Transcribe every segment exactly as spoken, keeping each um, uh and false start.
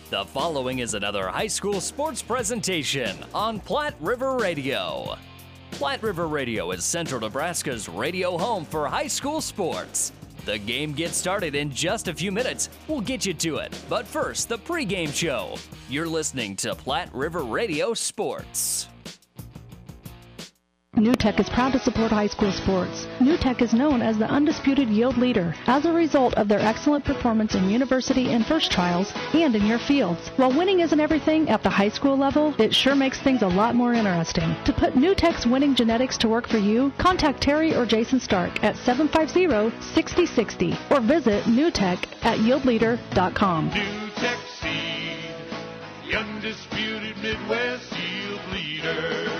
The following is another high school sports presentation on Platte River Radio. Platte River Radio is Central Nebraska's radio home for high school sports. The game gets started in just a few minutes. We'll get you to it. But first, the pregame show. You're listening to Platte River Radio Sports. NewTek is proud to support high school sports. NewTek is known as the undisputed yield leader as a result of their excellent performance in university and first trials and in your fields. While winning isn't everything at the high school level, it sure makes things a lot more interesting. To put NewTek's winning genetics to work for you, contact Terry or Jason Stark at seven five zero, six zero six zero or visit NewTek at yield leader dot com. NewTek Seed, the undisputed Midwest yield leader.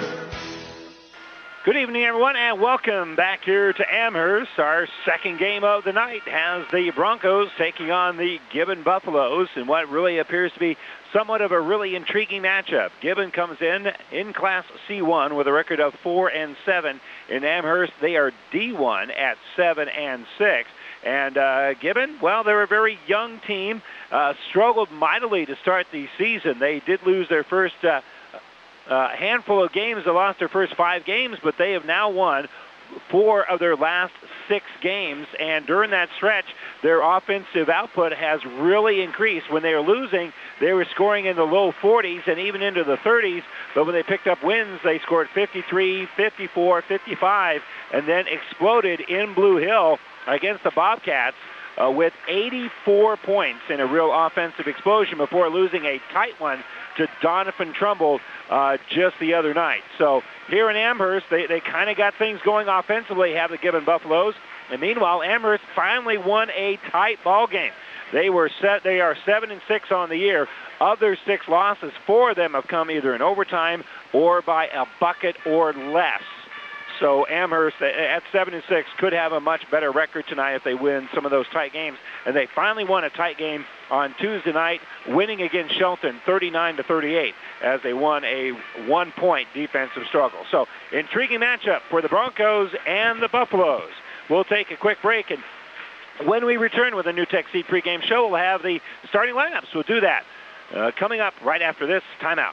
Good evening, everyone, and welcome back here to Amherst. Our second game of the night has the Broncos taking on the Gibbon Buffaloes in what really appears to be somewhat of a really intriguing matchup. Gibbon comes in in Class C one with a record of four and seven. In Amherst, they are D one at seven and six. And uh, Gibbon, well, they're a very young team, uh, struggled mightily to start the season. They did lose their first uh, A uh, handful of games. They lost their first five games, but they have now won four of their last six games. And during that stretch, their offensive output has really increased. When they were losing, they were scoring in the low forties and even into the thirties. But when they picked up wins, they scored fifty-three, fifty-four, fifty-five, and then exploded in Blue Hill against the Bobcats uh, with eighty-four points in a real offensive explosion before losing a tight one to Donovan Trumbull uh, just the other night. So here in Amherst, they, they kind of got things going offensively, have the Gibbon Buffaloes. And meanwhile, Amherst finally won a tight ball game. They were set. They are seven and six on the year. Of their six losses, four of them have come either in overtime or by a bucket or less. So Amherst at seven and six could have a much better record tonight if they win some of those tight games. And they finally won a tight game on Tuesday night, winning against Shelton thirty-nine to thirty-eight as they won a one-point defensive struggle. So intriguing matchup for the Broncos and the Buffaloes. We'll take a quick break, and when we return with a NewTek Seed pregame show, we'll have the starting lineups. We'll do that uh, coming up right after this timeout.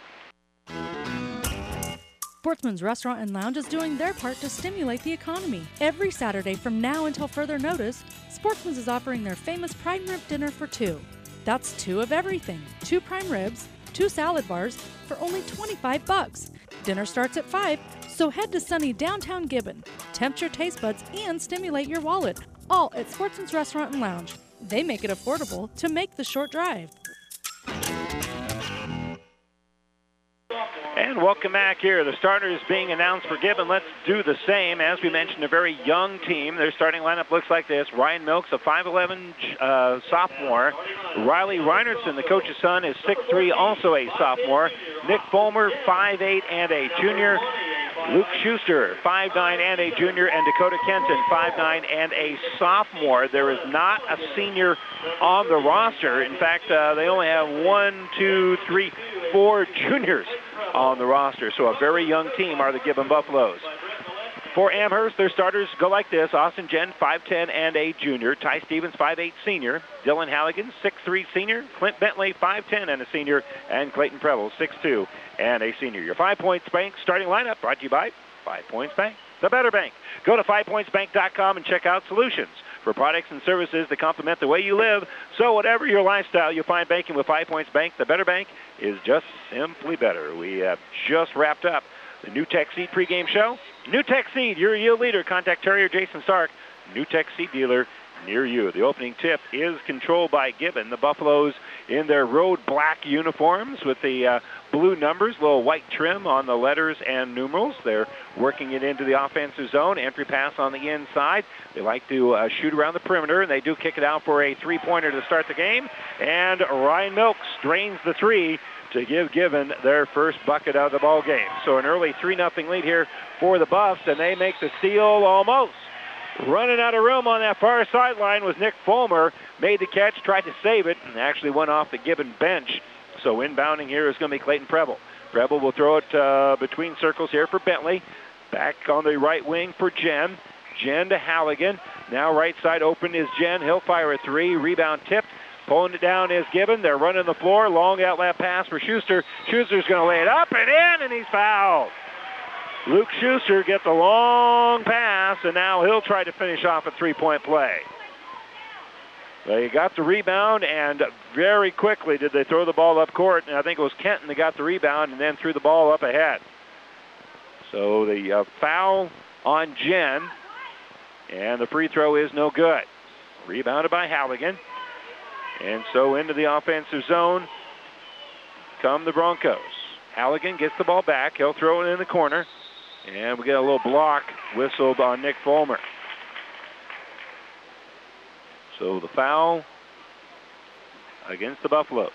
Sportsman's Restaurant and Lounge is doing their part to stimulate the economy. Every Saturday from now until further notice, Sportsman's is offering their famous prime rib dinner for two. That's two of everything. Two prime ribs, two salad bars for only twenty-five bucks. Dinner starts at five, so head to sunny downtown Gibbon. Tempt your taste buds and stimulate your wallet. All at Sportsman's Restaurant and Lounge. They make it affordable to make the short drive. And welcome back here. The starters being announced for Gibbon. Let's do the same. As we mentioned, a very young team. Their starting lineup looks like this. Ryan Milks, a five eleven uh, sophomore. Riley Reinertson, the coach's son, is six three, also a sophomore. Nick Fulmer, five eight and a junior. Luke Schuster, five nine and a junior, and Dakota Kenton, five nine and a sophomore. There is not a senior on the roster. In fact, uh, they only have one, two, three, four juniors on the roster. So a very young team are the Gibbon Buffaloes. For Amherst, their starters go like this. Austin Jen, five ten and a junior. Ty Stevens, five eight senior. Dylan Halligan, six three senior. Clint Bentley, five ten and a senior. And Clayton Preble, six two and a senior. Your Five Points Bank starting lineup brought to you by Five Points Bank, the better bank. Go to five points bank dot com and check out solutions for products and services that complement the way you live. So whatever your lifestyle, you'll find banking with Five Points Bank. The better bank is just simply better. We have just wrapped up the NewTek Seed pregame show. NewTek Seed, your yield leader. Contact Terry or Jason Stark, NewTek Seed dealer near you. The opening tip is controlled by Gibbon. The Buffaloes in their road black uniforms with the uh, blue numbers, little white trim on the letters and numerals. They're working it into the offensive zone. Entry pass on the inside. They like to uh, shoot around the perimeter, and they do kick it out for a three-pointer to start the game. And Ryan Milks drains the three to give Gibbon their first bucket of the ball game. So an early three nothing lead here for the Buffs, and they make the steal almost. Running out of room on that far sideline was Nick Fulmer. Made the catch, tried to save it, and actually went off the Gibbon bench. So inbounding here is going to be Clayton Preble. Preble will throw it uh, between circles here for Bentley. Back on the right wing for Jen. Jen to Halligan. Now right side open is Jen. He'll fire a three. Rebound tipped Pulling it down is Gibbon. They're running the floor. Long outlet pass for Schuster. Schuster's going to lay it up and in, and he's fouled. Luke Schuster gets a long pass, and now he'll try to finish off a three-point play. They got the rebound, and very quickly did they throw the ball up court. And I think it was Kenton that got the rebound and then threw the ball up ahead. So the uh, foul on Jen, and the free throw is no good. Rebounded by Halligan. And so into the offensive zone come the Broncos. Halligan gets the ball back. He'll throw it in the corner. And we get a little block whistled on Nick Fulmer. So the foul against the Buffaloes.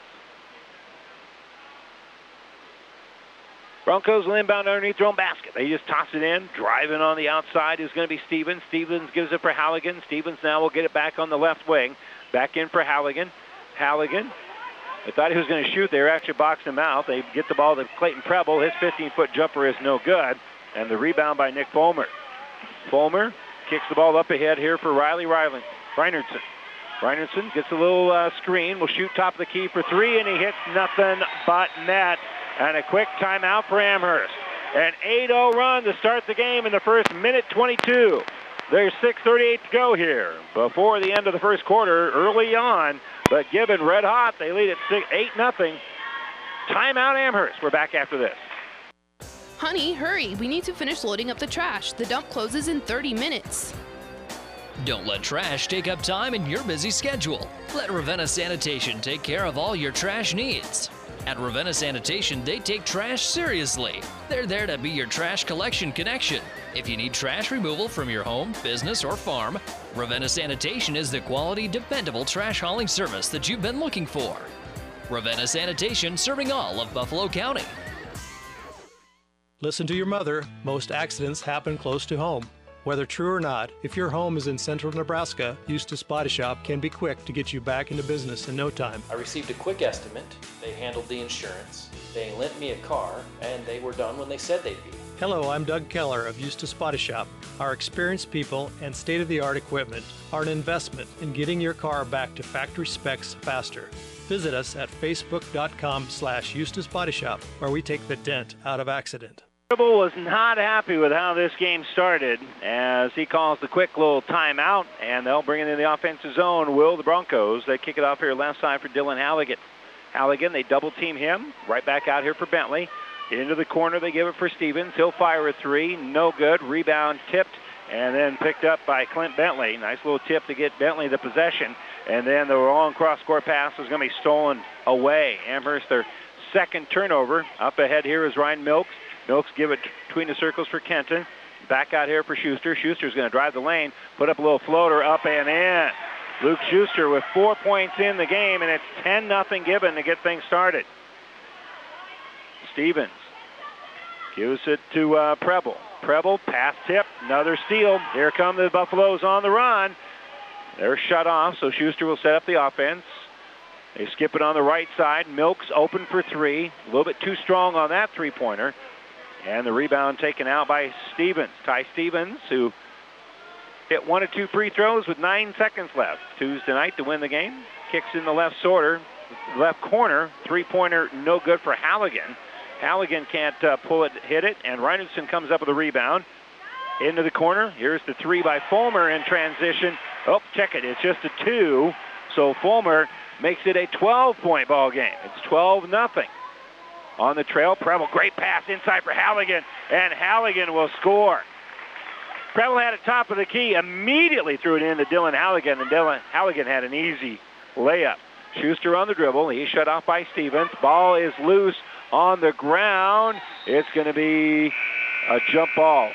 Broncos will inbound underneath their own basket. They just toss it in. Driving on the outside is going to be Stevens. Stevens gives it for Halligan. Stevens now will get it back on the left wing. Back in for Halligan. Halligan. They thought he was going to shoot. They were actually boxing him out. They get the ball to Clayton Preble. His fifteen-foot jumper is no good. And the rebound by Nick Fulmer. Fulmer kicks the ball up ahead here for Riley Ryland. Reinertson. Reinertson gets a little uh, screen. Will shoot top of the key for three, and he hits nothing but net. And a quick timeout for Amherst. An eight oh run to start the game in the first minute twenty-two. There's six thirty-eight to go here before the end of the first quarter, early on. But Gibbon red hot. They lead at eight nothing. Timeout Amherst. We're back after this. Honey, hurry. We need to finish loading up the trash. The dump closes in thirty minutes. Don't let trash take up time in your busy schedule. Let Ravenna Sanitation take care of all your trash needs. At Ravenna Sanitation, they take trash seriously. They're there to be your trash collection connection. If you need trash removal from your home, business, or farm, Ravenna Sanitation is the quality, dependable trash hauling service that you've been looking for. Ravenna Sanitation, serving all of Buffalo County. Listen to your mother. Most accidents happen close to home. Whether true or not, if your home is in central Nebraska, Eustace Body Shop can be quick to get you back into business in no time. I received a quick estimate. They handled the insurance. They lent me a car, and they were done when they said they'd be. Hello, I'm Doug Keller of Eustace Body Shop. Our experienced people and state-of-the-art equipment are an investment in getting your car back to factory specs faster. Visit us at facebook.com slash Eustace Body Shop, where we take the dent out of accident. Preble was not happy with how this game started as he calls the quick little timeout, and they'll bring it in the offensive zone. Will the Broncos. They kick it off here left side for Dylan Halligan. Halligan, they double team him. Right back out here for Bentley. Into the corner, they give it for Stevens. He'll fire a three. No good. Rebound tipped and then picked up by Clint Bentley. Nice little tip to get Bentley the possession. And then the long cross-court pass is going to be stolen away. Amherst, their second turnover. Up ahead here is Ryan Milks. Milks give it between the circles for Kenton. Back out here for Schuster. Schuster's going to drive the lane, put up a little floater up and in. Luke Schuster with four points in the game, and it's ten nothing Gibbon to get things started. Stevens gives it to uh, Preble. Preble, pass tip, another steal. Here come the Buffaloes on the run. They're shut off, so Schuster will set up the offense. They skip it on the right side. Milks open for three. A little bit too strong on that three-pointer. And the rebound taken out by Stevens. Ty Stevens, who hit one or two free throws with nine seconds left Tuesday night to win the game. Kicks in the left sorter, left corner. Three-pointer no good for Halligan. Halligan can't uh, pull it, hit it, and Reinertson comes up with a rebound. Into the corner. Here's the three by Fulmer in transition. Oh, check it. It's just a two. So Fulmer makes it a twelve-point ball game. It's twelve nothing. On the trail, Preble, great pass inside for Halligan, and Halligan will score. Preble had it top of the key, immediately threw it in to Dylan Halligan, and Dylan Halligan had an easy layup. Schuster on the dribble. He's shut off by Stevens. Ball is loose on the ground. It's going to be a jump ball.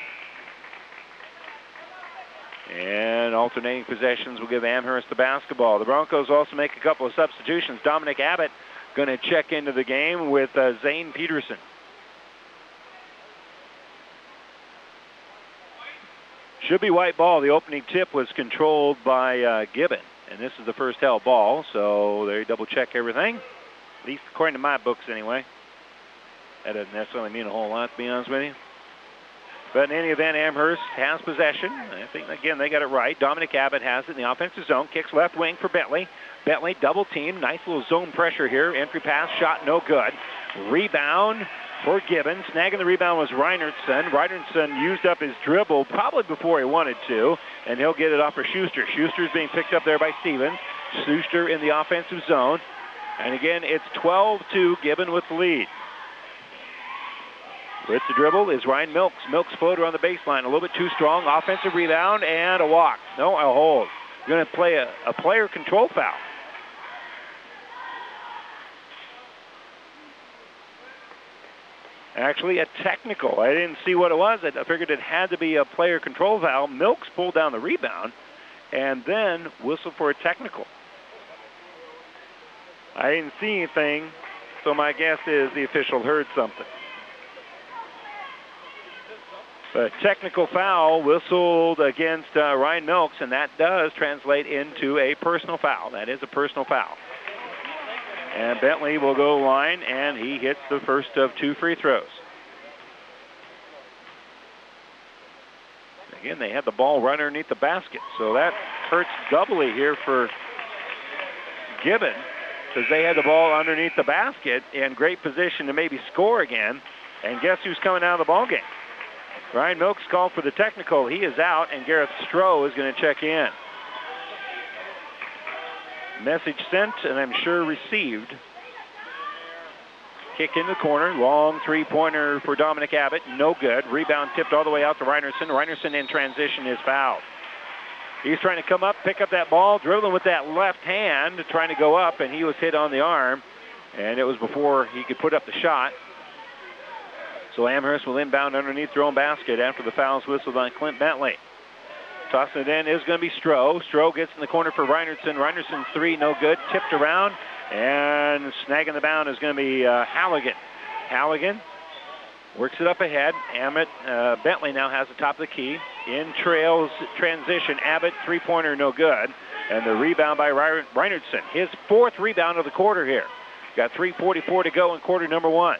And alternating possessions will give Amherst the basketball. The Broncos also make a couple of substitutions. Dominic Abbott going to check into the game with uh, Zane Peterson. Should be white ball. The opening tip was controlled by uh, Gibbon. And this is the first held ball, so they double check everything. At least according to my books anyway. That doesn't necessarily mean a whole lot, to be honest with you. But in any event, Amherst has possession. I think, again, they got it right. Dominic Abbott has it in the offensive zone. Kicks left wing for Bentley. Bentley double team. Nice little zone pressure here. Entry pass shot no good. Rebound for Gibbon. Snagging the rebound was Reinertson. Reinertson used up his dribble probably before he wanted to, and he'll get it off for Schuster. Schuster's being picked up there by Stevens. Schuster in the offensive zone. And again, it's twelve two, Gibbon with the lead. With the dribble is Ryan Milks. Milks floater on the baseline, a little bit too strong. Offensive rebound and a walk. No, a hold. You're going to play a, a player control foul. Actually, a technical. I didn't see what it was. I figured it had to be a player control foul. Milks pulled down the rebound and then whistled for a technical. I didn't see anything, so my guess is the official heard something. A technical foul whistled against uh, Ryan Milks, and that does translate into a personal foul. That is a personal foul. And Bentley will go line, and he hits the first of two free throws. Again, they had the ball right underneath the basket, so that hurts doubly here for Gibbon, because they had the ball underneath the basket in great position to maybe score again. And guess who's coming out of the ball game? Ryan Milks called for the technical. He is out, and Gareth Stroh is going to check in. Message sent, and I'm sure received. Kick in the corner. Long three-pointer for Dominic Abbott. No good. Rebound tipped all the way out to Reinertson. Reinertson in transition is fouled. He's trying to come up, pick up that ball, dribbling with that left hand, trying to go up, and he was hit on the arm. And it was before he could put up the shot. So Amherst will inbound underneath their own basket after the foul's whistled on Clint Bentley. Tossing it in is going to be Stroh. Stroh gets in the corner for Reinertson. Reinertson's three, no good. Tipped around, and snagging the bound is going to be uh, Halligan. Halligan works it up ahead. Abbott, uh, Bentley now has the top of the key. In trails transition. Abbott, three-pointer, no good. And the rebound by Reinertson. His fourth rebound of the quarter here. Got three forty-four to go in quarter number one.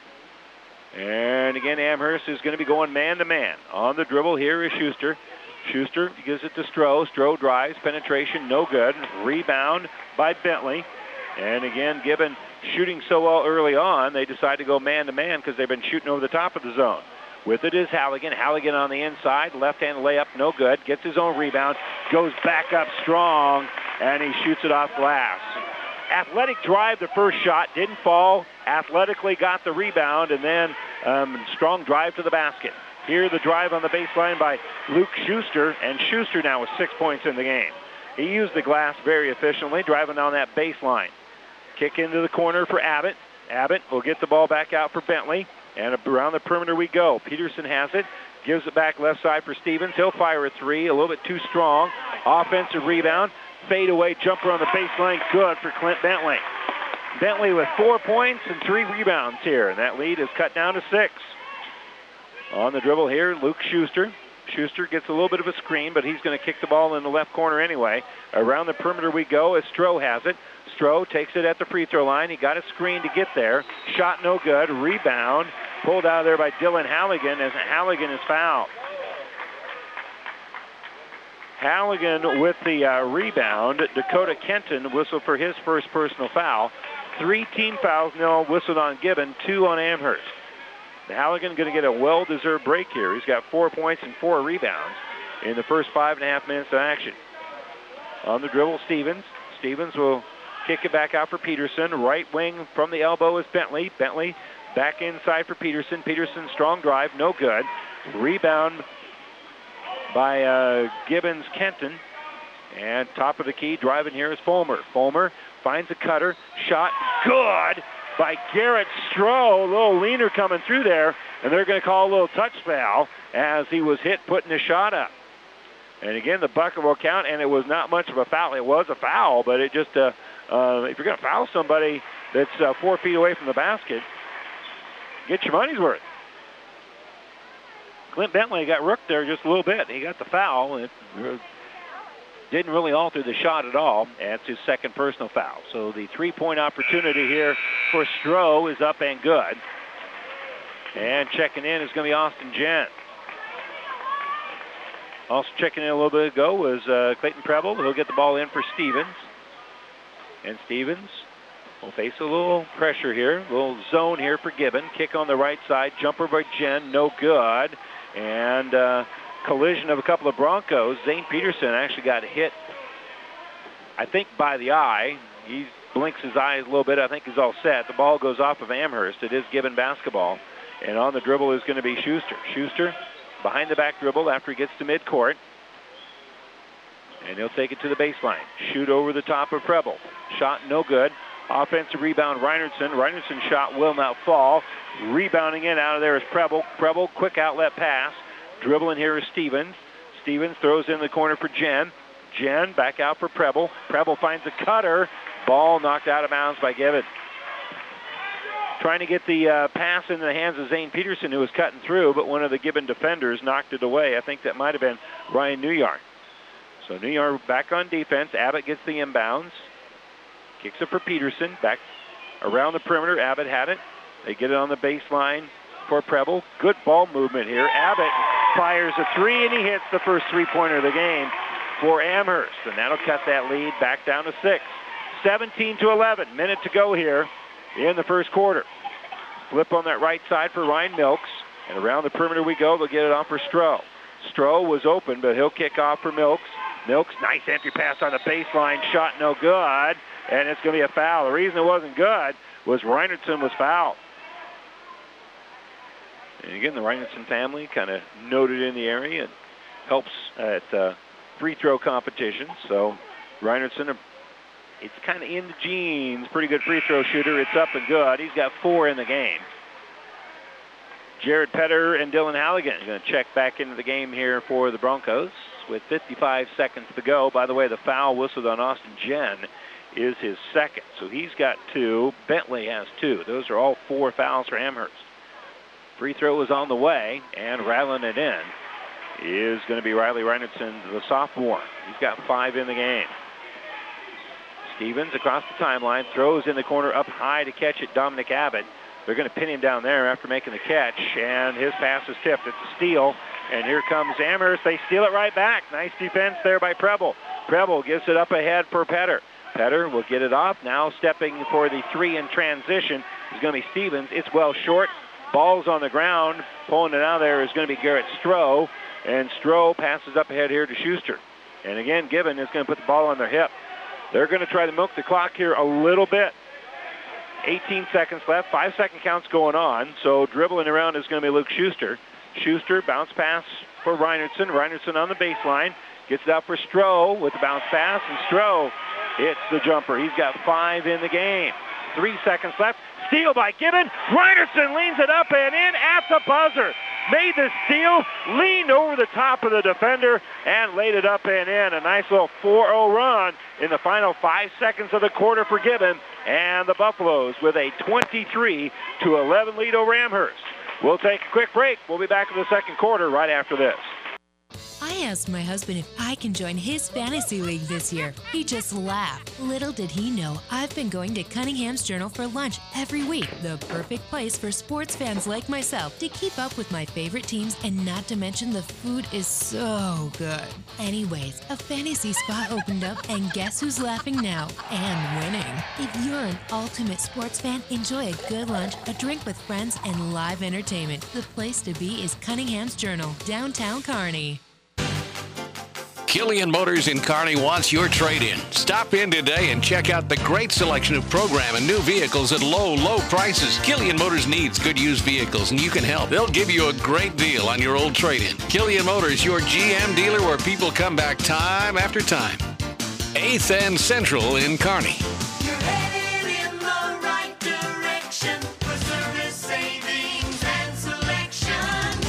And again, Amherst is going to be going man-to-man. On the dribble here is Schuster. Schuster gives it to Stroh. Stroh drives. Penetration, no good. Rebound by Bentley. And again, Gibbon shooting so well early on, they decide to go man-to-man because they've been shooting over the top of the zone. With it is Halligan. Halligan on the inside. Left-hand layup, no good. Gets his own rebound. Goes back up strong, and he shoots it off glass. Athletic drive, the first shot, didn't fall. Athletically got the rebound, and then um, strong drive to the basket. Here the drive on the baseline by Luke Schuster, and Schuster now with six points in the game. He used the glass very efficiently, driving on that baseline. Kick into the corner for Abbott. Abbott will get the ball back out for Bentley, and around the perimeter we go. Peterson has it, gives it back left side for Stevens. He'll fire a three, a little bit too strong. Offensive rebound. Fadeaway jumper on the baseline, good for Clint Bentley. Bentley with four points and three rebounds here, and that lead is cut down to six. On the dribble here, Luke Schuster. Schuster gets a little bit of a screen, but he's going to kick the ball in the left corner anyway. Around the perimeter we go as Stroh has it. Stroh takes it at the free throw line. He got a screen to get there. Shot no good. Rebound pulled out of there by Dylan Halligan as Halligan is fouled. Halligan with the uh, rebound. Dakota Kenton whistled for his first personal foul. Three team fouls now whistled on Gibbon, two on Amherst. Halligan going to get a well-deserved break here. He's got four points and four rebounds in the first five and a half minutes of action. On the dribble, Stevens. Stevens will kick it back out for Peterson. Right wing from the elbow is Bentley. Bentley back inside for Peterson. Peterson strong drive, no good. Rebound by uh, Gibbons Kenton. And top of the key, driving here is Fulmer. Fulmer finds a cutter. Shot good by Garrett Stroh. A little leaner coming through there. And they're going to call a little touch foul as he was hit putting the shot up. And again, the bucket will count, and it was not much of a foul. It was a foul, but it just, uh, uh, if you're going to foul somebody that's uh, four feet away from the basket, get your money's worth. Clint Bentley got rooked there just a little bit. He got the foul. It didn't really alter the shot at all. That's his second personal foul. So the three-point opportunity here for Stroh is up and good. And checking in is going to be Austin Gent. Also checking in a little bit ago was uh, Clayton Preble. He'll get the ball in for Stevens. And Stevens will face a little pressure here, a little zone here for Gibbon. Kick on the right side, jumper by Jen, no good. And uh, collision of a couple of Broncos. Zane Peterson actually got hit, I think, by the eye. He blinks his eyes a little bit. I think he's all set. The ball goes off of Amherst. It is Gibbon basketball. And on the dribble is going to be Schuster. Schuster behind the back dribble after he gets to midcourt. And he'll take it to the baseline. Shoot over the top of Preble. Shot no good. Offensive rebound, Reinertson. Reinertson's shot will not fall. Rebounding it out of there is Preble. Preble, quick outlet pass. Dribbling here is Stevens. Stevens throws in the corner for Jen. Jen back out for Preble. Preble finds a cutter. Ball knocked out of bounds by Gibbon. Trying to get the uh, pass into the hands of Zane Peterson, who was cutting through, but one of the Gibbon defenders knocked it away. I think that might have been Ryan Newyard. So Newyard back on defense. Abbott gets the inbounds. Kicks it for Peterson. Back around the perimeter. Abbott had it. They get it on the baseline for Preble. Good ball movement here. Abbott fires a three, and he hits the first three-pointer of the game for Amherst. And that'll cut that lead back down to six. seventeen to eleven. Minute to go here in the first quarter. Flip on that right side for Ryan Milks. And around the perimeter we go. They'll get it off for Stroh. Stroh was open, but he'll kick off for Milks. Milks, nice entry pass on the baseline. Shot no good. And it's going to be a foul. The reason it wasn't good was Reinertson was fouled. And again, the Reinertson family kind of noted in the area and helps at uh, free throw competitions. So Reinertson, it's kind of in the genes. Pretty good free throw shooter. It's up and good. He's got four in the game. Jared Petter and Dylan Halligan are going to check back into the game here for the Broncos with fifty-five seconds to go. By the way, the foul whistled on Austin Jen is his second. So he's got two. Bentley has two. Those are all four fouls for Amherst. Free throw is on the way, and rattling it in is going to be Riley Reinertson, the sophomore. He's got five in the game. Stevens across the timeline, throws in the corner up high to catch it, Dominic Abbott. They're going to pin him down there after making the catch, and his pass is tipped. It's a steal, and here comes Amherst. They steal it right back. Nice defense there by Preble. Preble gives it up ahead for Petter. Petter will get it off. Now stepping for the three in transition is going to be Stevens. It's well short. Ball's on the ground. Pulling it out of there is going to be Garrett Stroh, and Stroh passes up ahead here to Schuster. And again, Gibbon is going to put the ball on their hip. They're going to try to milk the clock here a little bit. eighteen seconds left, five second counts going on, so dribbling around is going to be Luke Schuster. Schuster, bounce pass for Reinertson. Reinertson on the baseline, gets it out for Stroh with the bounce pass, and Stroh hits the jumper. He's got five in the game. Three seconds left. Steal by Gibbon. Reinertson leans it up and in at the buzzer. Made the steal, leaned over the top of the defender, and laid it up and in. A nice little four oh run in the final five seconds of the quarter for Gibbon. And the Buffaloes with a twenty-three to eleven lead over Amherst. We'll take a quick break. We'll be back in the second quarter right after this. I asked my husband if I can join his fantasy league this year. He just laughed. Little did he know, I've been going to Cunningham's Journal for lunch every week. The perfect place for sports fans like myself to keep up with my favorite teams, and not to mention the food is so good. Anyways, a fantasy spot opened up, and guess who's laughing now? And winning. If you're an ultimate sports fan, enjoy a good lunch, a drink with friends, and live entertainment. The place to be is Cunningham's Journal, downtown Kearney. Killian Motors in Kearney wants your trade-in. Stop in today and check out the great selection of program and new vehicles at low, low prices. Killian Motors needs good used vehicles, and you can help. They'll give you a great deal on your old trade-in. Killian Motors, your G M dealer where people come back time after time. eighth and Central in Kearney. You're headed in the right direction for service, savings, and selection.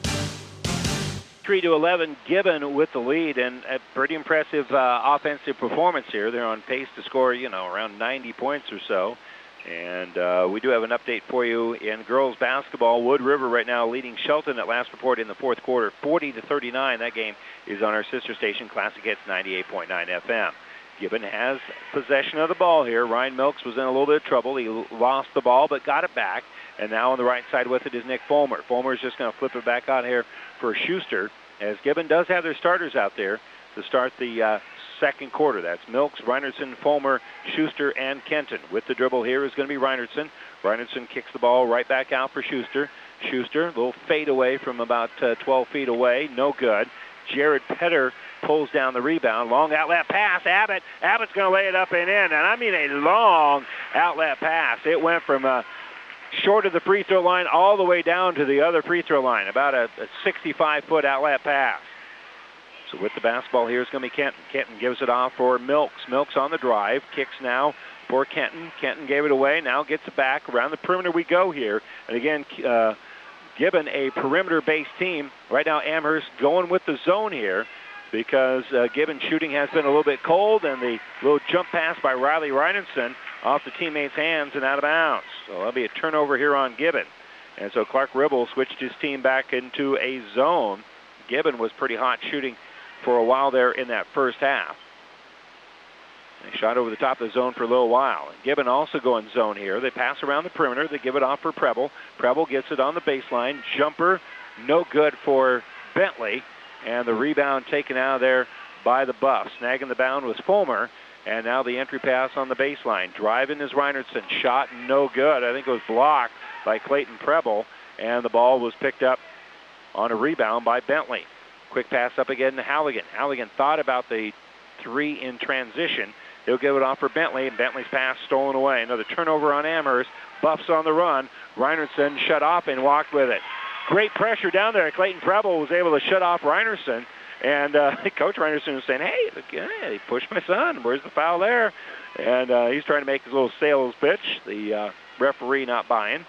three to eleven, Gibbon with the lead, and a pretty impressive uh, offensive performance here. They're on pace to score, you know, around ninety points or so. And uh, we do have an update for you in girls basketball. Wood River right now leading Shelton at last report in the fourth quarter, forty to thirty-nine. That game is on our sister station, Classic Hits ninety-eight point nine F M. Gibbon has possession of the ball here. Ryan Milks was in a little bit of trouble. He lost the ball but got it back. And now on the right side with it is Nick Fulmer. Fulmer is just going to flip it back out here for Schuster. as Gibbon does have their starters out there to start the uh, second quarter. That's Milks, Reinertsen, Fulmer, Schuster, and Kenton. With the dribble here is going to be Reinertsen. Reinertsen kicks the ball right back out for Schuster. Schuster, a little fade away from about uh, twelve feet away. No good. Jared Petter pulls down the rebound. Long outlet pass. Abbott. Abbott's going to lay it up and in. And I mean a long outlet pass. It went from uh, short of the free throw line all the way down to the other free throw line. About a sixty-five foot outlet pass. So with the basketball here is going to be Kenton. Kenton gives it off for Milks. Milks on the drive. Kicks now for Kenton. Kenton gave it away. Now gets it back. Around the perimeter we go here. And again, uh, Gibbon, a perimeter-based team. Right now Amherst going with the zone here because uh, Gibbon shooting has been a little bit cold, and the little jump pass by Riley Reinertsen off the teammate's hands and out of bounds. So that'll be a turnover here on Gibbon. And so Clark Ribble switched his team back into a zone. Gibbon was pretty hot shooting for a while there in that first half. They shot over the top of the zone for a little while. And Gibbon also going zone here. They pass around the perimeter. They give it off for Preble. Preble gets it on the baseline. Jumper, no good for Bentley. And the rebound taken out of there by the Buffs. Snagging the bound was Fulmer. And now the entry pass on the baseline. Driving is Reinertsen. Shot no good. I think it was blocked by Clayton Preble. And the ball was picked up on a rebound by Bentley. Quick pass up again to Halligan. Halligan thought about the three in transition. He'll give it off for Bentley, and Bentley's pass stolen away. Another turnover on Amherst. Buffs on the run. Reinertsen shut off and walked with it. Great pressure down there. Clayton Preble was able to shut off Reinertsen. And uh, Coach Reinertsen was saying, hey, look, yeah, he pushed my son. Where's the foul there? And uh, he's trying to make his little sales pitch. The uh, referee not buying.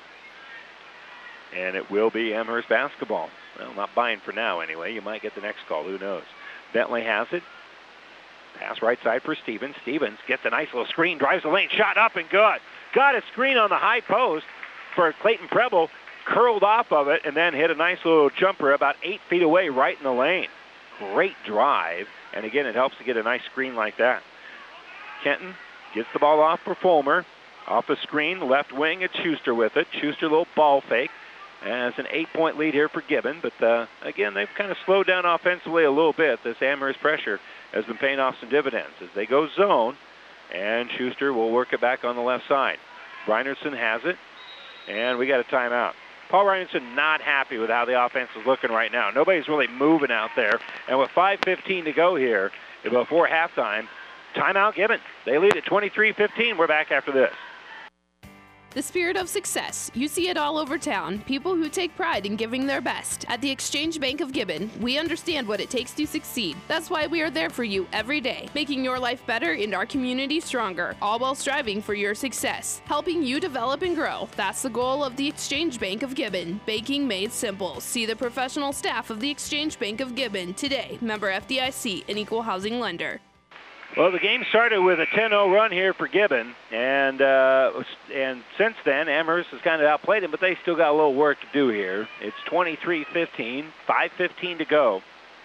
And it will be Amherst basketball. Well, not buying for now anyway. You might get the next call. Who knows? Bentley has it. Pass right side for Stevens. Stevens gets a nice little screen, drives the lane, shot up and good. Got a screen on the high post for Clayton Preble, curled off of it, and then hit a nice little jumper about eight feet away right in the lane. Great drive, and again, it helps to get a nice screen like that. Kenton gets the ball off for Fulmer. Off the screen, left wing, it's Schuster with it. Schuster, a little ball fake. And it's an eight-point lead here for Gibbon, but uh, again, they've kind of slowed down offensively a little bit. This Amherst pressure has been paying off some dividends as they go zone, and Schuster will work it back on the left side. Reinertsen has it, and we got a timeout. Paul Reinertsen not happy with how the offense is looking right now. Nobody's really moving out there, and with five fifteen to go here before halftime, timeout Gibbon. They lead at twenty-three fifteen. We're back after this. The spirit of success. You see it all over town. People who take pride in giving their best. At the Exchange Bank of Gibbon, we understand what it takes to succeed. That's why we are there for you every day, making your life better and our community stronger, all while striving for your success. Helping you develop and grow. That's the goal of the Exchange Bank of Gibbon. Banking made simple. See the professional staff of the Exchange Bank of Gibbon today. Member F D I C, an equal housing lender. Well, the game started with a ten oh run here for Gibbon, and uh, and since then, Amherst has kind of outplayed them, but they still got a little work to do here. It's twenty-three fifteen, five fifteen to go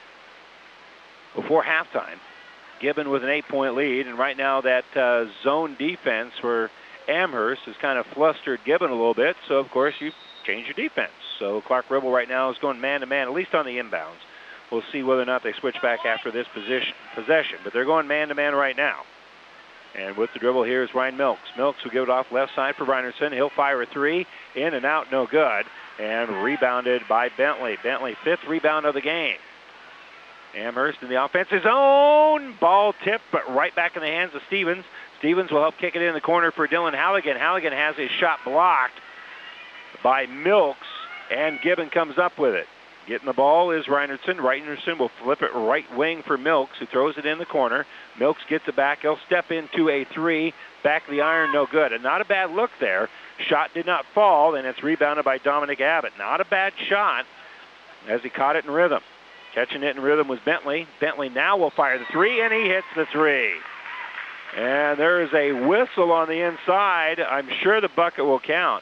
before halftime. Gibbon with an eight-point lead, and right now that uh, zone defense for Amherst has kind of flustered Gibbon a little bit, so of course you change your defense. So Clark Ribble right now is going man-to-man, at least on the inbounds. We'll see whether or not they switch back after this position, possession. But they're going man-to-man right now. And with the dribble here is Ryan Milks. Milks will give it off left side for Reinertsen. He'll fire a three. In and out, no good. And rebounded by Bentley. Bentley, fifth rebound of the game. Amherst in the offensive zone. Ball tipped, but right back in the hands of Stevens. Stevens will help kick it in the corner for Dylan Halligan. Halligan has his shot blocked by Milks, and Gibbon comes up with it. Getting the ball is Reinertsen. Reinertsen will flip it right wing for Milks, who throws it in the corner. Milks gets it back. He'll step into a three. Back of the iron, no good. And not a bad look there. Shot did not fall, and it's rebounded by Dominic Abbott. Not a bad shot as he caught it in rhythm. Catching it in rhythm was Bentley. Bentley now will fire the three, and he hits the three. And there is a whistle on the inside. I'm sure the bucket will count.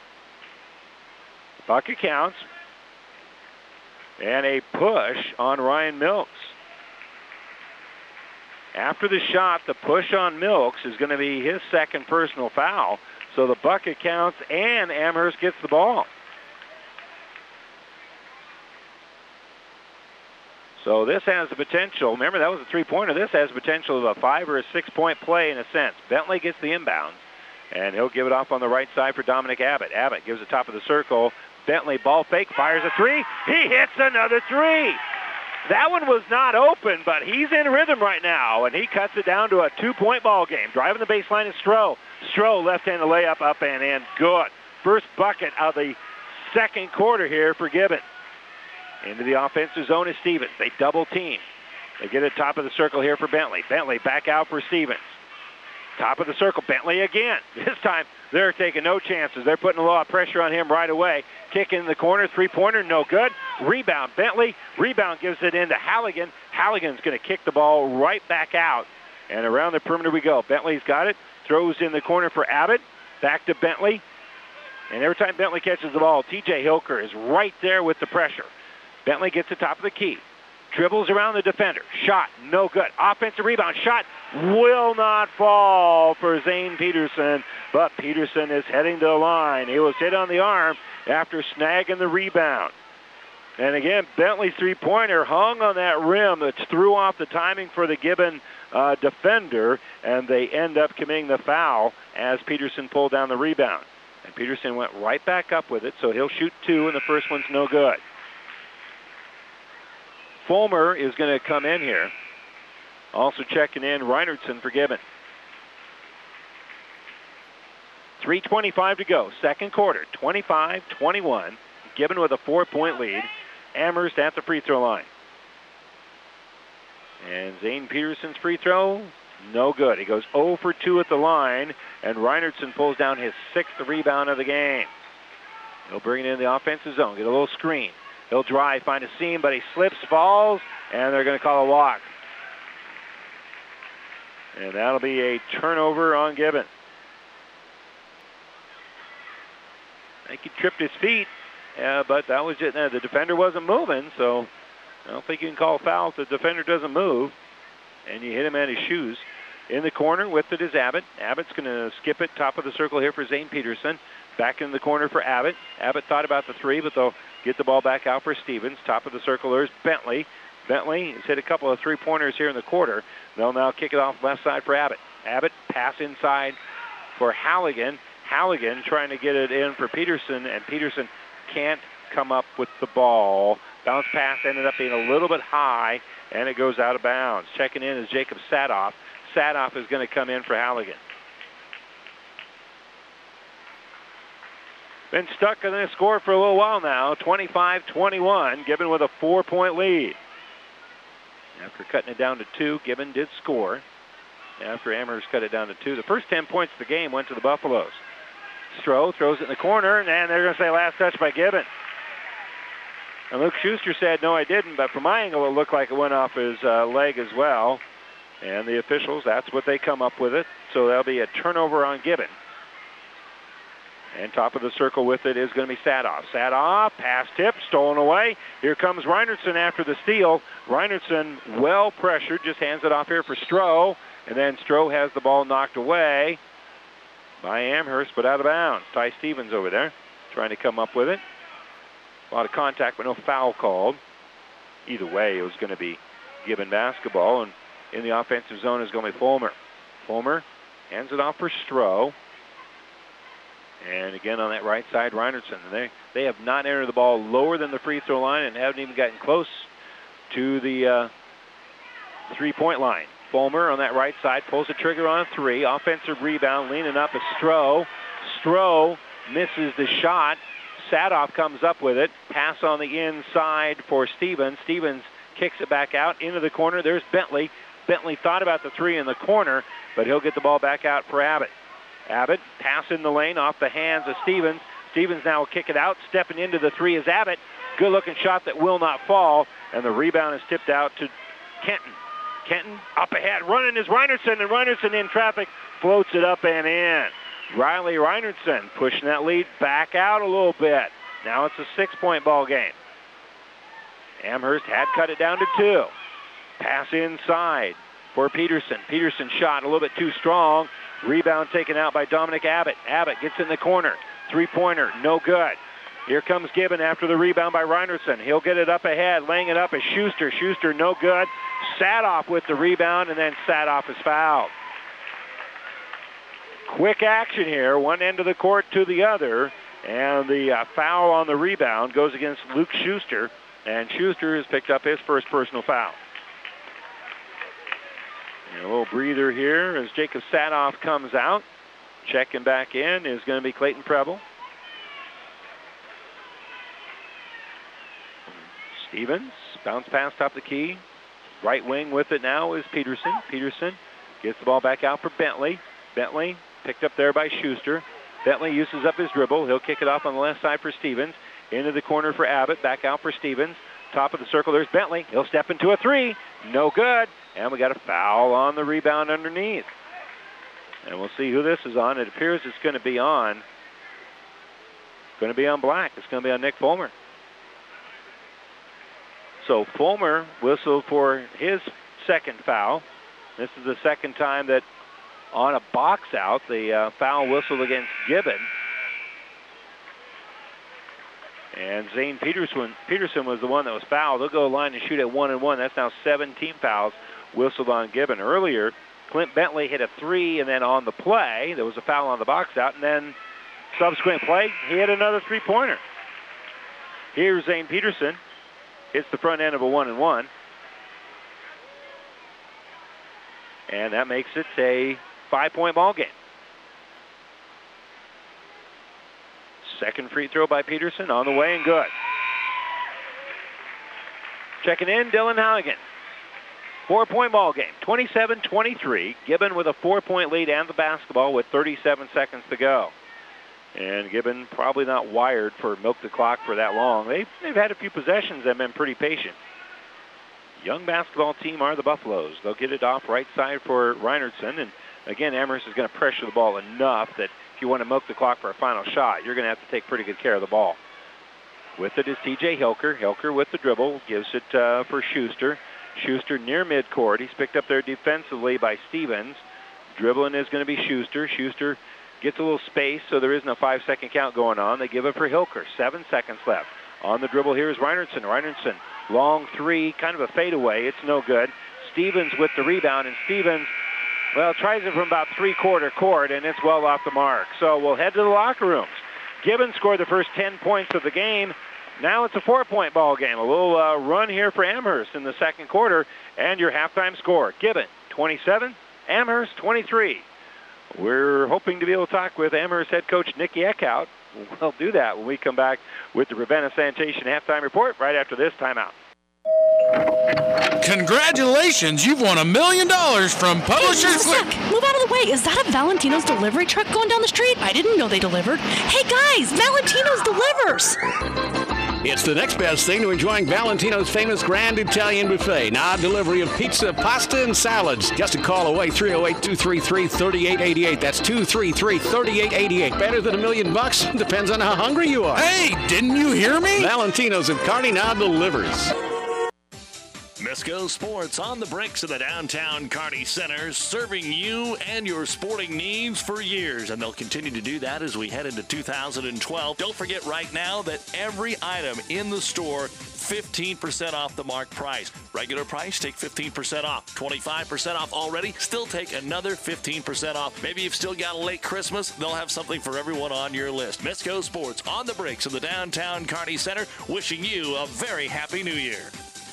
Bucket counts. And a push on Ryan Milks. After the shot, the push on Milks is going to be his second personal foul. So the bucket counts, and Amherst gets the ball. So this has the potential. Remember, that was a three-pointer. This has the potential of a five or a six-point play in a sense. Bentley gets the inbound, and he'll give it off on the right side for Dominic Abbott. Abbott gives the top of the circle. Bentley ball fake, fires a three. He hits another three. That one was not open, but he's in rhythm right now, and he cuts it down to a two-point ball game. Driving the baseline is Stroh. Stroh left-handed layup up and in. Good. First bucket of the second quarter here for Gibbon. Into the offensive zone is Stevens. They double team. They get it top of the circle here for Bentley. Bentley back out for Stevens. Top of the circle, Bentley again. This time they're taking no chances. They're putting a lot of pressure on him right away. Kick in the corner, three-pointer, no good. Rebound, Bentley. Rebound gives it into Halligan. Halligan's going to kick the ball right back out. And around the perimeter we go. Bentley's got it. Throws in the corner for Abbott. Back to Bentley. And every time Bentley catches the ball, T J Hilker is right there with the pressure. Bentley gets the top of the key. Dribbles around the defender. Shot, no good. Offensive rebound. Shot will not fall for Zane Peterson, but Peterson is heading to the line. He was hit on the arm after snagging the rebound. And again, Bentley's three-pointer hung on that rim that threw off the timing for the Gibbon uh, defender, and they end up committing the foul as Peterson pulled down the rebound. And Peterson went right back up with it, so he'll shoot two, and the first one's no good. Fulmer is going to come in here. Also checking in, Reinertson for Gibbon. three twenty-five to go, second quarter, twenty-five twenty-one. Gibbon with a four-point lead. Amherst at the free throw line. And Zane Peterson's free throw, no good. He goes zero for two at the line, and Reinertson pulls down his sixth rebound of the game. He'll bring it in the offensive zone, get a little screen. He'll drive, find a seam, but he slips, falls, and they're going to call a walk. And that'll be a turnover on Gibbon. I think he tripped his feet, uh, but that was just, uh, the defender wasn't moving, so I don't think you can call a foul if the defender doesn't move. And you hit him at his shoes. In the corner with it is Abbott. Abbott's going to skip it, top of the circle here for Zane Peterson. Back in the corner for Abbott. Abbott thought about the three, but they'll get the ball back out for Stevens. Top of the circle, there's Bentley. Bentley has hit a couple of three-pointers here in the quarter. They'll now kick it off left side for Abbott. Abbott pass inside for Halligan. Halligan trying to get it in for Peterson, and Peterson can't come up with the ball. Bounce pass ended up being a little bit high, and it goes out of bounds. Checking in is Jacob Sadoff. Sadoff is going to come in for Halligan. Been stuck in this score for a little while now, twenty-five twenty-one. Gibbon with a four-point lead. After cutting it down to two, Gibbon did score. After Amherst cut it down to two, the first ten points of the game went to the Buffaloes. Stroh throws it in the corner, and they're going to say last touch by Gibbon. And Luke Schuster said, no, I didn't, but from my angle, it looked like it went off his uh, leg as well. And the officials, that's what they come up with it. So that'll be a turnover on Gibbon. And top of the circle with it is going to be Sadoff. Sadoff, pass tip, stolen away. Here comes Reinertson after the steal. Reinertson, well pressured, just hands it off here for Stroh. And then Stroh has the ball knocked away by Amherst, but out of bounds. Ty Stevens over there trying to come up with it. A lot of contact, but no foul called. Either way, it was going to be Gibbon basketball. And in the offensive zone is going to be Fulmer. Fulmer hands it off for Stroh. And again on that right side, Reinertson. They, they have not entered the ball lower than the free throw line and haven't even gotten close to the uh, three-point line. Fulmer on that right side pulls the trigger on a three. Offensive rebound, leaning up is Stroh. Stroh misses the shot. Sadoff comes up with it. Pass on the inside for Stevens. Stevens kicks it back out into the corner. There's Bentley. Bentley thought about the three in the corner, but he'll get the ball back out for Abbott. Abbott, pass in the lane off the hands of Stevens. Stevens now will kick it out. Stepping into the three is Abbott. Good-looking shot that will not fall, and the rebound is tipped out to Kenton. Kenton up ahead. Running is Reinertson, and Reinertson in traffic floats it up and in. Riley Reinertson pushing that lead back out a little bit. Now it's a six-point ball game. Amherst had cut it down to two. Pass inside for Peterson. Peterson shot a little bit too strong. Rebound taken out by Dominic Abbott. Abbott gets in the corner. Three-pointer, no good. Here comes Gibbon after the rebound by Reinertsen. He'll get it up ahead, laying it up as Schuster. Schuster no good. Sadoff with the rebound, and then Sadoff is fouled. Quick action here, one end of the court to the other, and the uh, foul on the rebound goes against Luke Schuster, and Schuster has picked up his first personal foul. And a little breather here as Jacob Sadoff comes out. Checking back in is going to be Clayton Preble. Stevens, bounce pass top of the key. Right wing with it now is Peterson. Peterson gets the ball back out for Bentley. Bentley picked up there by Schuster. Bentley uses up his dribble. He'll kick it off on the left side for Stevens. Into the corner for Abbott. Back out for Stevens. Top of the circle, there's Bentley. He'll step into a three. No good. And we got a foul on the rebound underneath. And we'll see who this is on. It appears it's going to be on. Going to be on Black. It's going to be on Nick Fulmer. So Fulmer whistled for his second foul. This is the second time that on a box out, the uh, foul whistled against Gibbon. And Zane Peterson, Peterson was the one that was fouled. They'll go line and shoot at one and one. That's now seventeen fouls whistled on Gibbon. Earlier, Clint Bentley hit a three, and then on the play, there was a foul on the box out, and then subsequent play, he hit another three-pointer. Here's Zane Peterson. Hits the front end of a one and one. And that makes it a five-point ball game. Second free throw by Peterson on the way and good. Checking in, Dylan Halligan. Four-point ball game, twenty-seven twenty-three. Gibbon with a four-point lead and the basketball with thirty-seven seconds to go. And Gibbon probably not wired for milk the clock for that long. They've, they've had a few possessions and been pretty patient. Young basketball team are the Buffaloes. They'll get it off right side for Reinertsen. And again, Amherst is going to pressure the ball enough that if you want to milk the clock for a final shot, you're going to have to take pretty good care of the ball. With it is T J Hilker. Hilker with the dribble, gives it uh, for Schuster. Schuster near midcourt. He's picked up there defensively by Stevens. Dribbling is going to be Schuster. Schuster gets a little space, so there isn't a five-second count going on. They give it for Hilker. Seven seconds left. On the dribble here is Reinertsen. Reinertsen, long three, kind of a fadeaway. It's no good. Stevens with the rebound, and Stevens, well, tries it from about three-quarter court, and it's well off the mark. So we'll head to the locker rooms. Gibbon scored the first ten points of the game. Now it's a four-point ball game. A little uh, run here for Amherst in the second quarter, and your halftime score. Gibbon, twenty-seven, Amherst, twenty-three. We're hoping to be able to talk with Amherst head coach Nicky Eckhout. We'll do that when we come back with the Ravenna Sanitation halftime report right after this timeout. Congratulations, you've won a million dollars from Publishers. Hey, move out of the way. Is that a Valentino's delivery truck going down the street? I didn't know they delivered. Hey guys, Valentino's delivers. It's the next best thing to enjoying Valentino's famous Grand Italian Buffet. Now delivery of pizza, pasta, and salads. Just a call away, three oh eight, two three three, three eight eight eight. That's two three three, three eight eight eight. Better than a million bucks? Depends on how hungry you are. Hey, didn't you hear me? Valentino's of Kearney now delivers. Misco Sports on the bricks of the downtown Kearney Center, serving you and your sporting needs for years, and they'll continue to do that as we head into two thousand twelve. Don't forget right now that every item in the store, fifteen percent off the mark price. Regular price, take fifteen percent off. twenty-five percent off already, still take another fifteen percent off. Maybe you've still got a late Christmas, they'll have something for everyone on your list. Misco Sports on the bricks of the downtown Kearney Center, wishing you a very happy new year.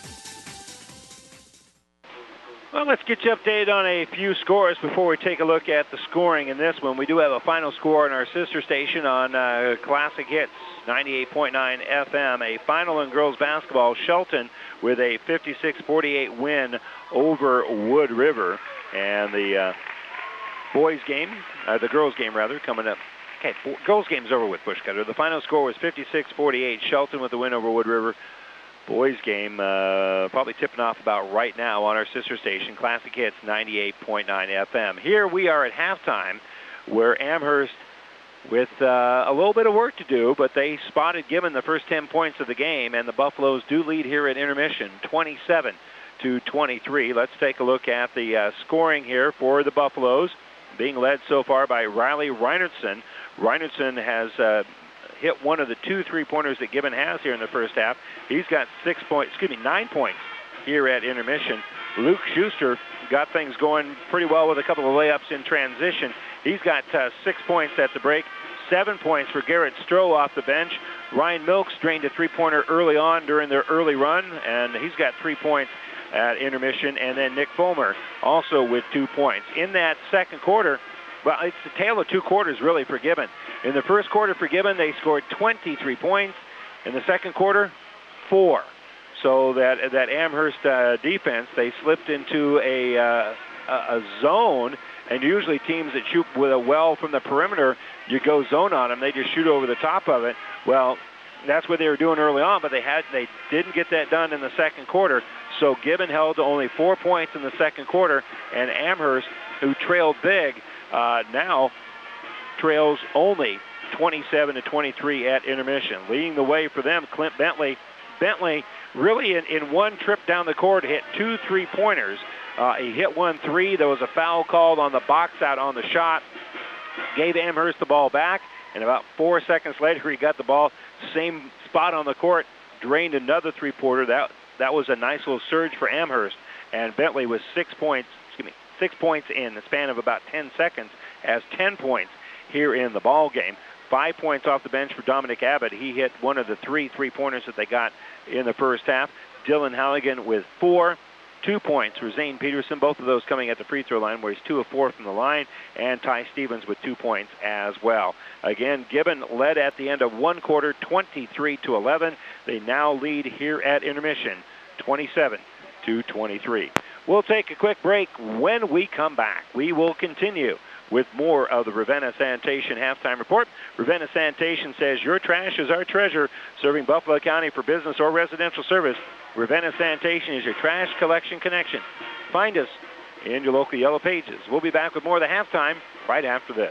Well, let's get you updated on a few scores before we take a look at the scoring in this one. We do have a final score in our sister station on uh, Classic Hits, ninety-eight point nine F M. A final in girls basketball, Shelton with a fifty-six forty-eight win over Wood River. And the uh, boys game, uh, the girls game rather, coming up. Okay, girls game's over with Bush Cutter. The final score was fifty-six forty-eight, Shelton with the win over Wood River. Boys game uh, probably tipping off about right now on our sister station, Classic Hits ninety-eight point nine F M. Here we are at halftime where Amherst with uh, a little bit of work to do, but they spotted Gibbon the first ten points of the game, and the Buffaloes do lead here at intermission, twenty-seven to twenty-three. Let's take a look at the uh, scoring here for the Buffaloes, being led so far by Riley Reinertsen. Reinertsen has uh, hit one of the two three-pointers that Gibbon has here in the first half. He's got six points, excuse me, nine points here at intermission. Luke Schuster got things going pretty well with a couple of layups in transition. He's got uh, six points at the break. Seven points for Garrett Stroh off the bench. Ryan Milks drained a three-pointer early on during their early run, and he's got three points at intermission. And then Nick Fulmer also with two points. In that second quarter, well, it's a tale of two quarters really for Gibbon. In the first quarter for Gibbon, they scored twenty-three points. In the second quarter, four. So that that Amherst uh, defense, they slipped into a, uh, a zone, and usually teams that shoot with a well from the perimeter, you go zone on them. They just shoot over the top of it. Well, that's what they were doing early on, but they had they didn't get that done in the second quarter. So Gibbon held to only four points in the second quarter, and Amherst, who trailed big, uh, now trails only twenty-seven to twenty-three at intermission. Leading the way for them, Clint Bentley. Bentley really in, in one trip down the court hit two three-pointers. Uh, he hit one three. There was a foul called on the box out on the shot. Gave Amherst the ball back, and about four seconds later he got the ball, same spot on the court, drained another three-pointer. That that was a nice little surge for Amherst. And Bentley with six points, excuse me, six points in the span of about ten seconds, has ten points here in the ball game. Five points off the bench for Dominic Abbott. He hit one of the three three-pointers that they got in the first half. Dylan Halligan with four. Two points for Zane Peterson, both of those coming at the free throw line, where he's two of four from the line, and Ty Stevens with two points as well. Again, Gibbon led at the end of one quarter, twenty-three to eleven. They now lead here at intermission, twenty-seven to twenty-three. We'll take a quick break. When we come back, we will continue with more of the Ravenna Sanitation Halftime Report. Ravenna Sanitation says your trash is our treasure, serving Buffalo County for business or residential service. Ravenna Sanitation is your trash collection connection. Find us in your local Yellow Pages. We'll be back with more of the halftime right after this.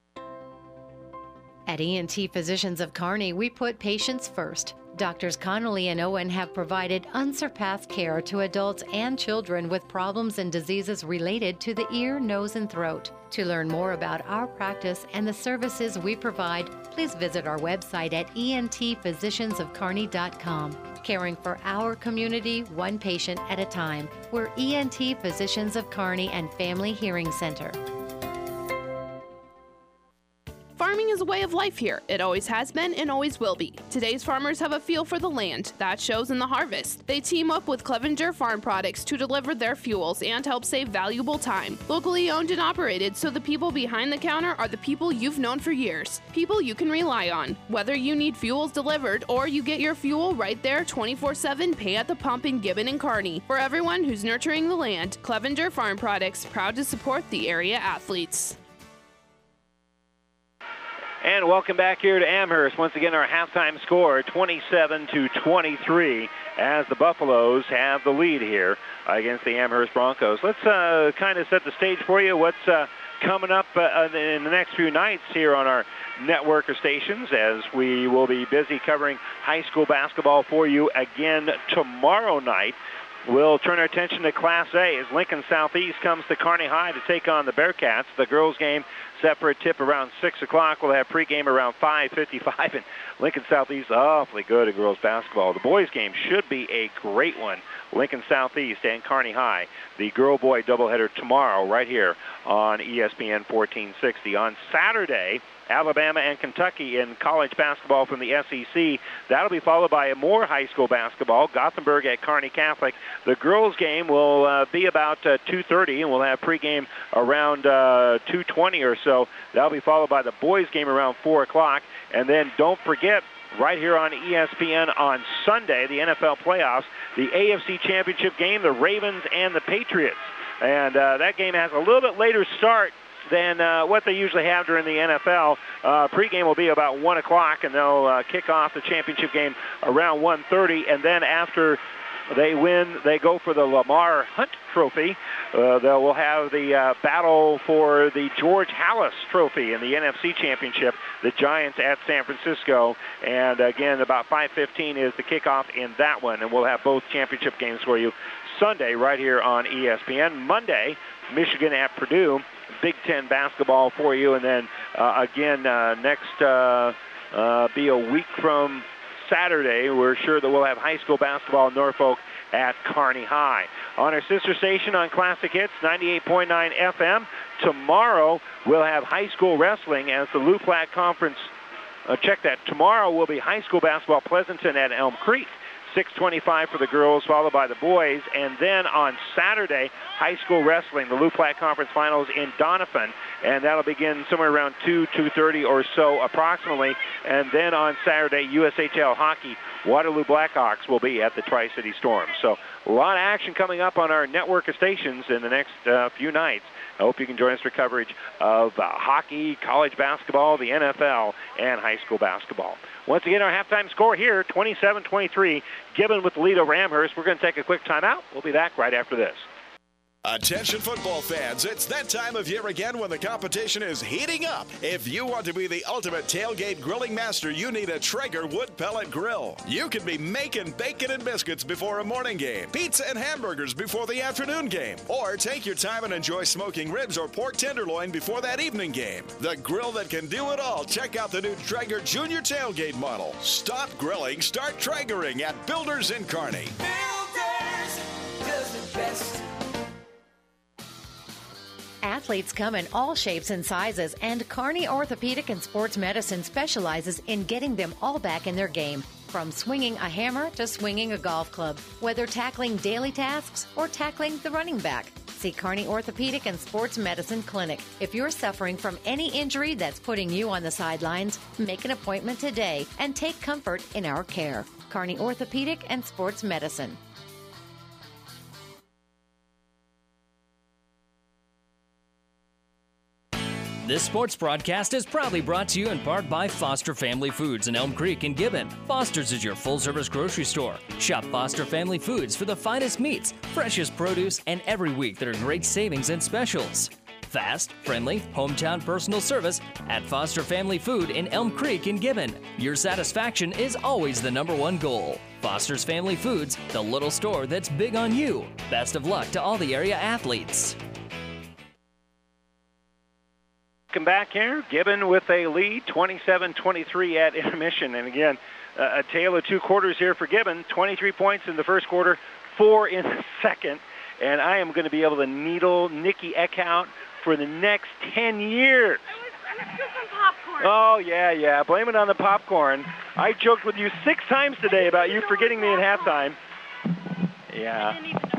At E N T Physicians of Kearney, we put patients first. Doctors Connolly and Owen have provided unsurpassed care to adults and children with problems and diseases related to the ear, nose, and throat. To learn more about our practice and the services we provide, please visit our website at E N T physicians of kearney dot com. Caring for our community, one patient at a time. We're E N T Physicians of Kearney and Family Hearing Center. Farming is a way of life here. It always has been and always will be. Today's farmers have a feel for the land. That shows in the harvest. They team up with Clevenger Farm Products to deliver their fuels and help save valuable time. Locally owned and operated, so the people behind the counter are the people you've known for years. People you can rely on. Whether you need fuels delivered or you get your fuel right there twenty-four seven, pay at the pump in Gibbon and Kearney. For everyone who's nurturing the land, Clevenger Farm Products, proud to support the area athletes. And welcome back here to Amherst. Once again, our halftime score, twenty-seven to twenty-three, as the Buffaloes have the lead here against the Amherst Broncos. Let's uh, kind of set the stage for you. What's uh, coming up uh, in the next few nights here on our network of stations, as we will be busy covering high school basketball for you again tomorrow night. We'll turn our attention to Class A as Lincoln Southeast comes to Kearney High to take on the Bearcats. The girls' game set for a tip around six o'clock. We'll have pregame around five fifty-five, and Lincoln Southeast awfully good at girls' basketball. The boys' game should be a great one. Lincoln Southeast and Kearney High. The girl-boy doubleheader tomorrow right here on E S P N fourteen sixty. On Saturday, Alabama and Kentucky in college basketball from the S E C. That'll be followed by more high school basketball. Gothenburg at Kearney Catholic. The girls' game will uh, be about uh, two thirty, and we'll have pregame around uh, two twenty or so. That'll be followed by the boys' game around four o'clock. And then don't forget, right here on E S P N on Sunday, the N F L playoffs, the A F C Championship game, the Ravens and the Patriots. And uh, that game has a little bit later start than uh, what they usually have during the N F L. Uh, pregame will be about one o'clock, and they'll uh, kick off the championship game around one thirty. And then after they win, they go for the Lamar Hunt Trophy. Uh, they will have the uh, battle for the George Halas Trophy in the N F C Championship, the Giants at San Francisco. And again, about five fifteen is the kickoff in that one, and we'll have both championship games for you Sunday right here on E S P N. Monday, Michigan at Purdue. Big Ten basketball for you, and then uh, again uh, next uh, uh, be a week from Saturday. We're sure that we'll have high school basketball in Norfolk at Kearney High. On our sister station on Classic Hits, ninety-eight point nine F M, tomorrow we'll have high school wrestling as the Loup Platte Conference. Uh, check that. Tomorrow will be high school basketball Pleasanton at Elm Creek. six twenty-five for the girls, followed by the boys. And then on Saturday, high school wrestling, the Loup Platte Conference Finals in Doniphan. And that'll begin somewhere around two, two thirty or so approximately. And then on Saturday, U S H L hockey, Waterloo Blackhawks will be at the Tri-City Storm. So a lot of action coming up on our network of stations in the next uh, few nights. I hope you can join us for coverage of uh, hockey, college basketball, the N F L, and high school basketball. Once again, our halftime score here, twenty-seven twenty-three, Gibbon with the lead over Amherst. We're going to take a quick timeout. We'll be back right after this. Attention football fans, it's that time of year again when the competition is heating up. If you want to be the ultimate tailgate grilling master, you need a Traeger wood pellet grill. You can be making bacon and biscuits before a morning game, pizza and hamburgers before the afternoon game, or take your time and enjoy smoking ribs or pork tenderloin before that evening game. The grill that can do it all. Check out the new Traeger Junior Tailgate model. Stop grilling, start Traegering at Builders in Kearney. Builders does it best. Athletes come in all shapes and sizes, and Kearney Orthopedic and Sports Medicine specializes in getting them all back in their game. From swinging a hammer to swinging a golf club, whether tackling daily tasks or tackling the running back. See Kearney Orthopedic and Sports Medicine Clinic. If you're suffering from any injury that's putting you on the sidelines, make an appointment today and take comfort in our care. Kearney Orthopedic and Sports Medicine. This sports broadcast is proudly brought to you in part by Foster Family Foods in Elm Creek and Gibbon. Foster's is your full-service grocery store. Shop Foster Family Foods for the finest meats, freshest produce, and every week there are great savings and specials. Fast, friendly, hometown personal service at Foster Family Food in Elm Creek and Gibbon. Your satisfaction is always the number one goal. Foster's Family Foods, the little store that's big on you. Best of luck to all the area athletes. Welcome back here. Gibbon with a lead, twenty-seven twenty-three at intermission. And again, uh, a tale of two quarters here for Gibbon. twenty-three points in the first quarter, four in the second. And I am going to be able to needle Nikki Eckhout for the next ten years. Oh, yeah, yeah. Blame it on the popcorn. I joked with you six times today about you forgetting me at halftime. Yeah.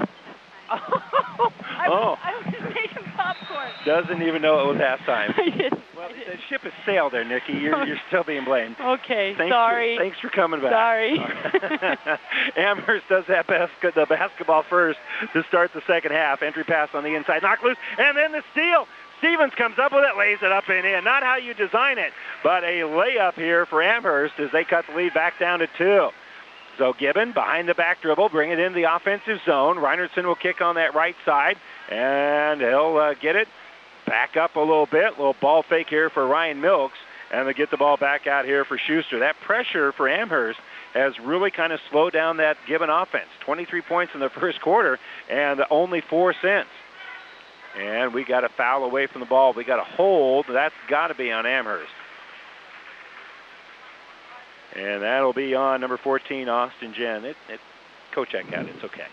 I Oh. was, I was just making popcorn. Doesn't even know it was halftime. I didn't. Well, the ship has sailed there, Nikki. You're, you're still being blamed. Okay, Thanks sorry. For, thanks for coming back. Sorry. Amherst does that basket, the basketball first to start the second half. Entry pass on the inside, knock loose, and then the steal. Stevens comes up with it, lays it up and in. Not how you design it, but a layup here for Amherst as they cut the lead back down to two. So Gibbon behind the back dribble, bring it in the offensive zone. Reinertson will kick on that right side, and he'll uh, get it back up a little bit. Little ball fake here for Ryan Milks, and they get the ball back out here for Schuster. That pressure for Amherst has really kind of slowed down that Gibbon offense. twenty-three points in the first quarter, and only four since. And we got a foul away from the ball. We got a hold. That's got to be on Amherst. And that'll be on number fourteen, Austin Jen. It, it, Coach Eckhout, it's okay.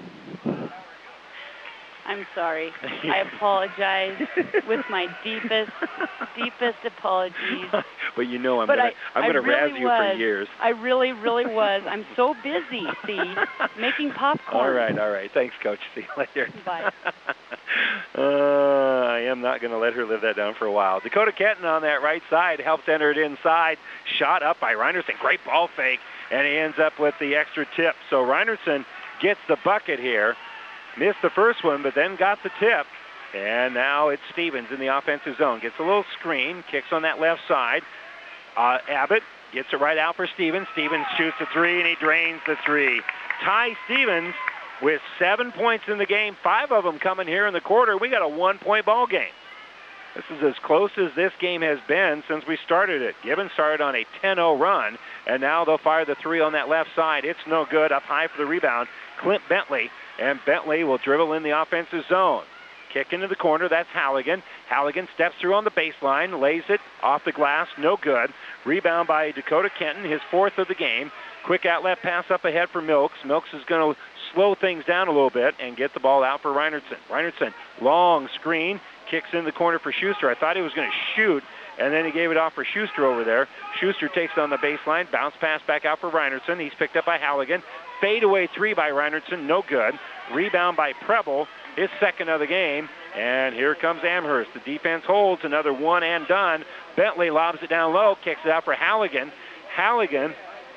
I'm sorry. I apologize with my deepest, deepest apologies. But you know I'm But gonna I, I'm gonna I really razz you was. for years. I really, really was. I'm so busy, see, making popcorn. All right, all right. Thanks, Coach. See you later. Bye. uh, I am not going to let her live that down for a while. Dakota Kenton on that right side helps enter it inside. Shot up by Reinertson. Great ball fake, and he ends up with the extra tip. So Reinertson gets the bucket here. Missed the first one, but then got the tip. And now it's Stevens in the offensive zone. Gets a little screen, kicks on that left side. Uh, Abbott gets it right out for Stevens. Stevens shoots a three, and he drains the three. Ty Stevens with seven points in the game, five of them coming here in the quarter. We got a one-point ball game. This is as close as this game has been since we started it. Gibbon started on a ten oh run, and now they'll fire the three on that left side. It's no good. Up high for the rebound, Clint Bentley, and Bentley will dribble in the offensive zone. Kick into the corner. That's Halligan. Halligan steps through on the baseline, lays it off the glass. No good. Rebound by Dakota Kenton, his fourth of the game. Quick outlet pass up ahead for Milks. Milks is going to slow things down a little bit and get the ball out for Reinertsen. Reinertsen, long screen, kicks in the corner for Schuster. I thought he was going to shoot, and then he gave it off for Schuster over there. Schuster takes on the baseline, bounce pass back out for Reinertsen. He's picked up by Halligan. Fadeaway three by Reinertsen, no good. Rebound by Preble, his second of the game. And here comes Amherst. The defense holds, another one and done. Bentley lobs it down low, kicks it out for Halligan. Halligan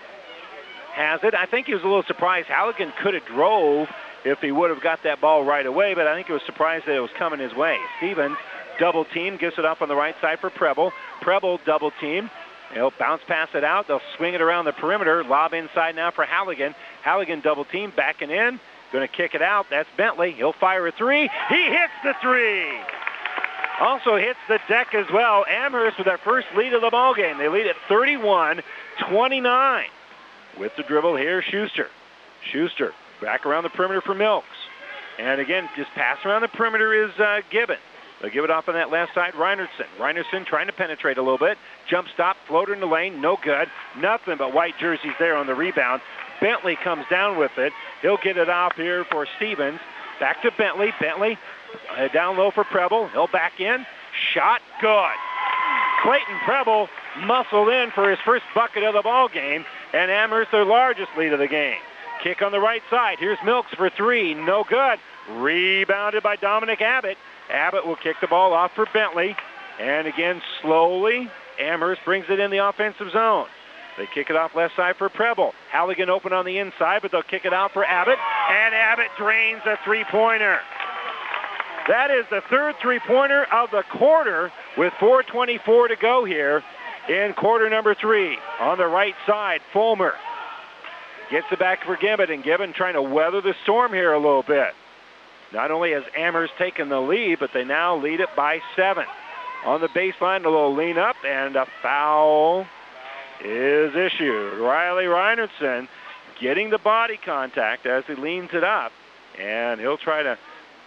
has it. I think he was a little surprised. Halligan could have drove if he would have got that ball right away, but I think he was surprised that it was coming his way. Stevens, double team, gives it up on the right side for Preble. Preble, double team. He'll bounce pass it out. They'll swing it around the perimeter. Lob inside now for Halligan. Halligan double team, backing in. Going to kick it out. That's Bentley. He'll fire a three. He hits the three. Also hits the deck as well. Amherst with their first lead of the ballgame. They lead at thirty-one twenty-nine. With the dribble here, Schuster. Schuster back around the perimeter for Milks. And again, just pass around the perimeter is uh, Gibbon. They'll give it off on that left side, Reinertsen. Reinertsen trying to penetrate a little bit. Jump stop, floater in the lane, no good. Nothing but white jerseys there on the rebound. Bentley comes down with it. He'll get it off here for Stevens. Back to Bentley. Bentley uh, down low for Preble. He'll back in. Shot good. Clayton Preble muscled in for his first bucket of the ball game, and Amherst their largest lead of the game. Kick on the right side. Here's Milks for three. No good. Rebounded by Dominic Abbott. Abbott will kick the ball off for Bentley. And again, slowly, Amherst brings it in the offensive zone. They kick it off left side for Preble. Halligan open on the inside, but they'll kick it out for Abbott. And Abbott drains a three-pointer. That is the third three-pointer of the quarter with four twenty-four to go here in quarter number three. On the right side, Fulmer gets it back for Gibbon, and Gibbon trying to weather the storm here a little bit. Not only has Amherst taken the lead, but they now lead it by seven. On the baseline, a little lean up, and a foul is issued. Riley Reinertsen getting the body contact as he leans it up, and he'll try to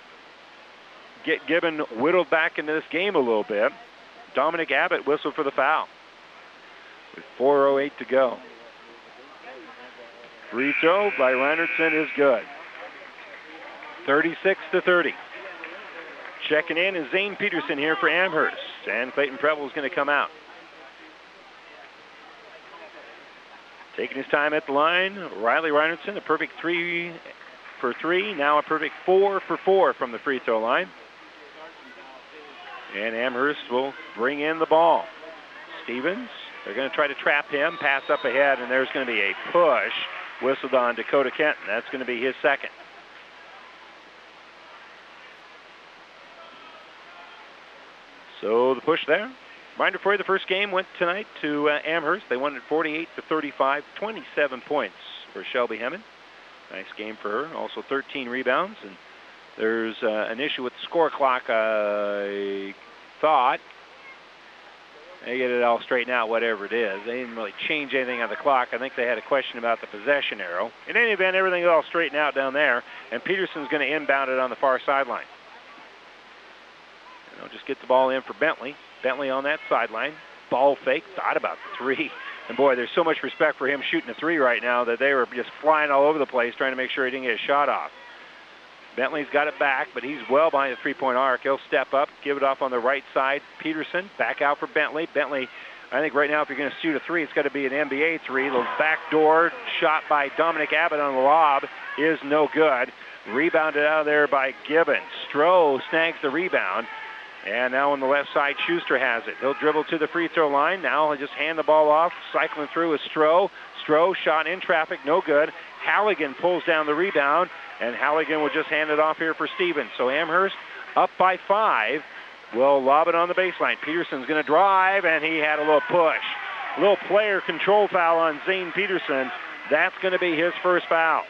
get Gibbon whittled back into this game a little bit. Dominic Abbott whistled for the foul with four oh eight to go. Free throw by Reinertsen is good. thirty-six to thirty. Checking in is Zane Peterson here for Amherst, and Clayton Preble is going to come out. Taking his time at the line, Riley Reinertsen, a perfect three for three, now a perfect four for four from the free throw line. And Amherst will bring in the ball. Stevens, they're going to try to trap him, pass up ahead, and there's going to be a push whistled on Dakota Kenton. That's going to be his second. So the push there. Reminder for you, the first game went tonight to uh, Amherst. They won it forty-eight to thirty-five, twenty-seven points for Shelby Hemmond. Nice game for her. Also thirteen rebounds. And there's uh, an issue with the score clock, I thought. They get it all straightened out, whatever it is. They didn't really change anything on the clock. I think they had a question about the possession arrow. In any event, everything is all straightened out down there. And Peterson's going to inbound it on the far sideline. And they'll just get the ball in for Bentley. Bentley on that sideline. Ball fake. Thought about the three. And boy, there's so much respect for him shooting a three right now that they were just flying all over the place trying to make sure he didn't get a shot off. Bentley's got it back, but he's well behind the three-point arc. He'll step up, give it off on the right side. Peterson back out for Bentley. Bentley, I think right now if you're going to shoot a three, it's got to be an N B A three. The backdoor shot by Dominic Abbott on the lob is no good. Rebounded out of there by Gibbon. Stroh snags the rebound. And now on the left side, Schuster has it. He'll dribble to the free throw line. Now he'll just hand the ball off. Cycling through is Stroh. Stroh shot in traffic, no good. Halligan pulls down the rebound, and Halligan will just hand it off here for Stevens. So Amherst up by five. Will lob it on the baseline. Peterson's going to drive, and he had a little push. A little player control foul on Zane Peterson. That's going to be his first foul.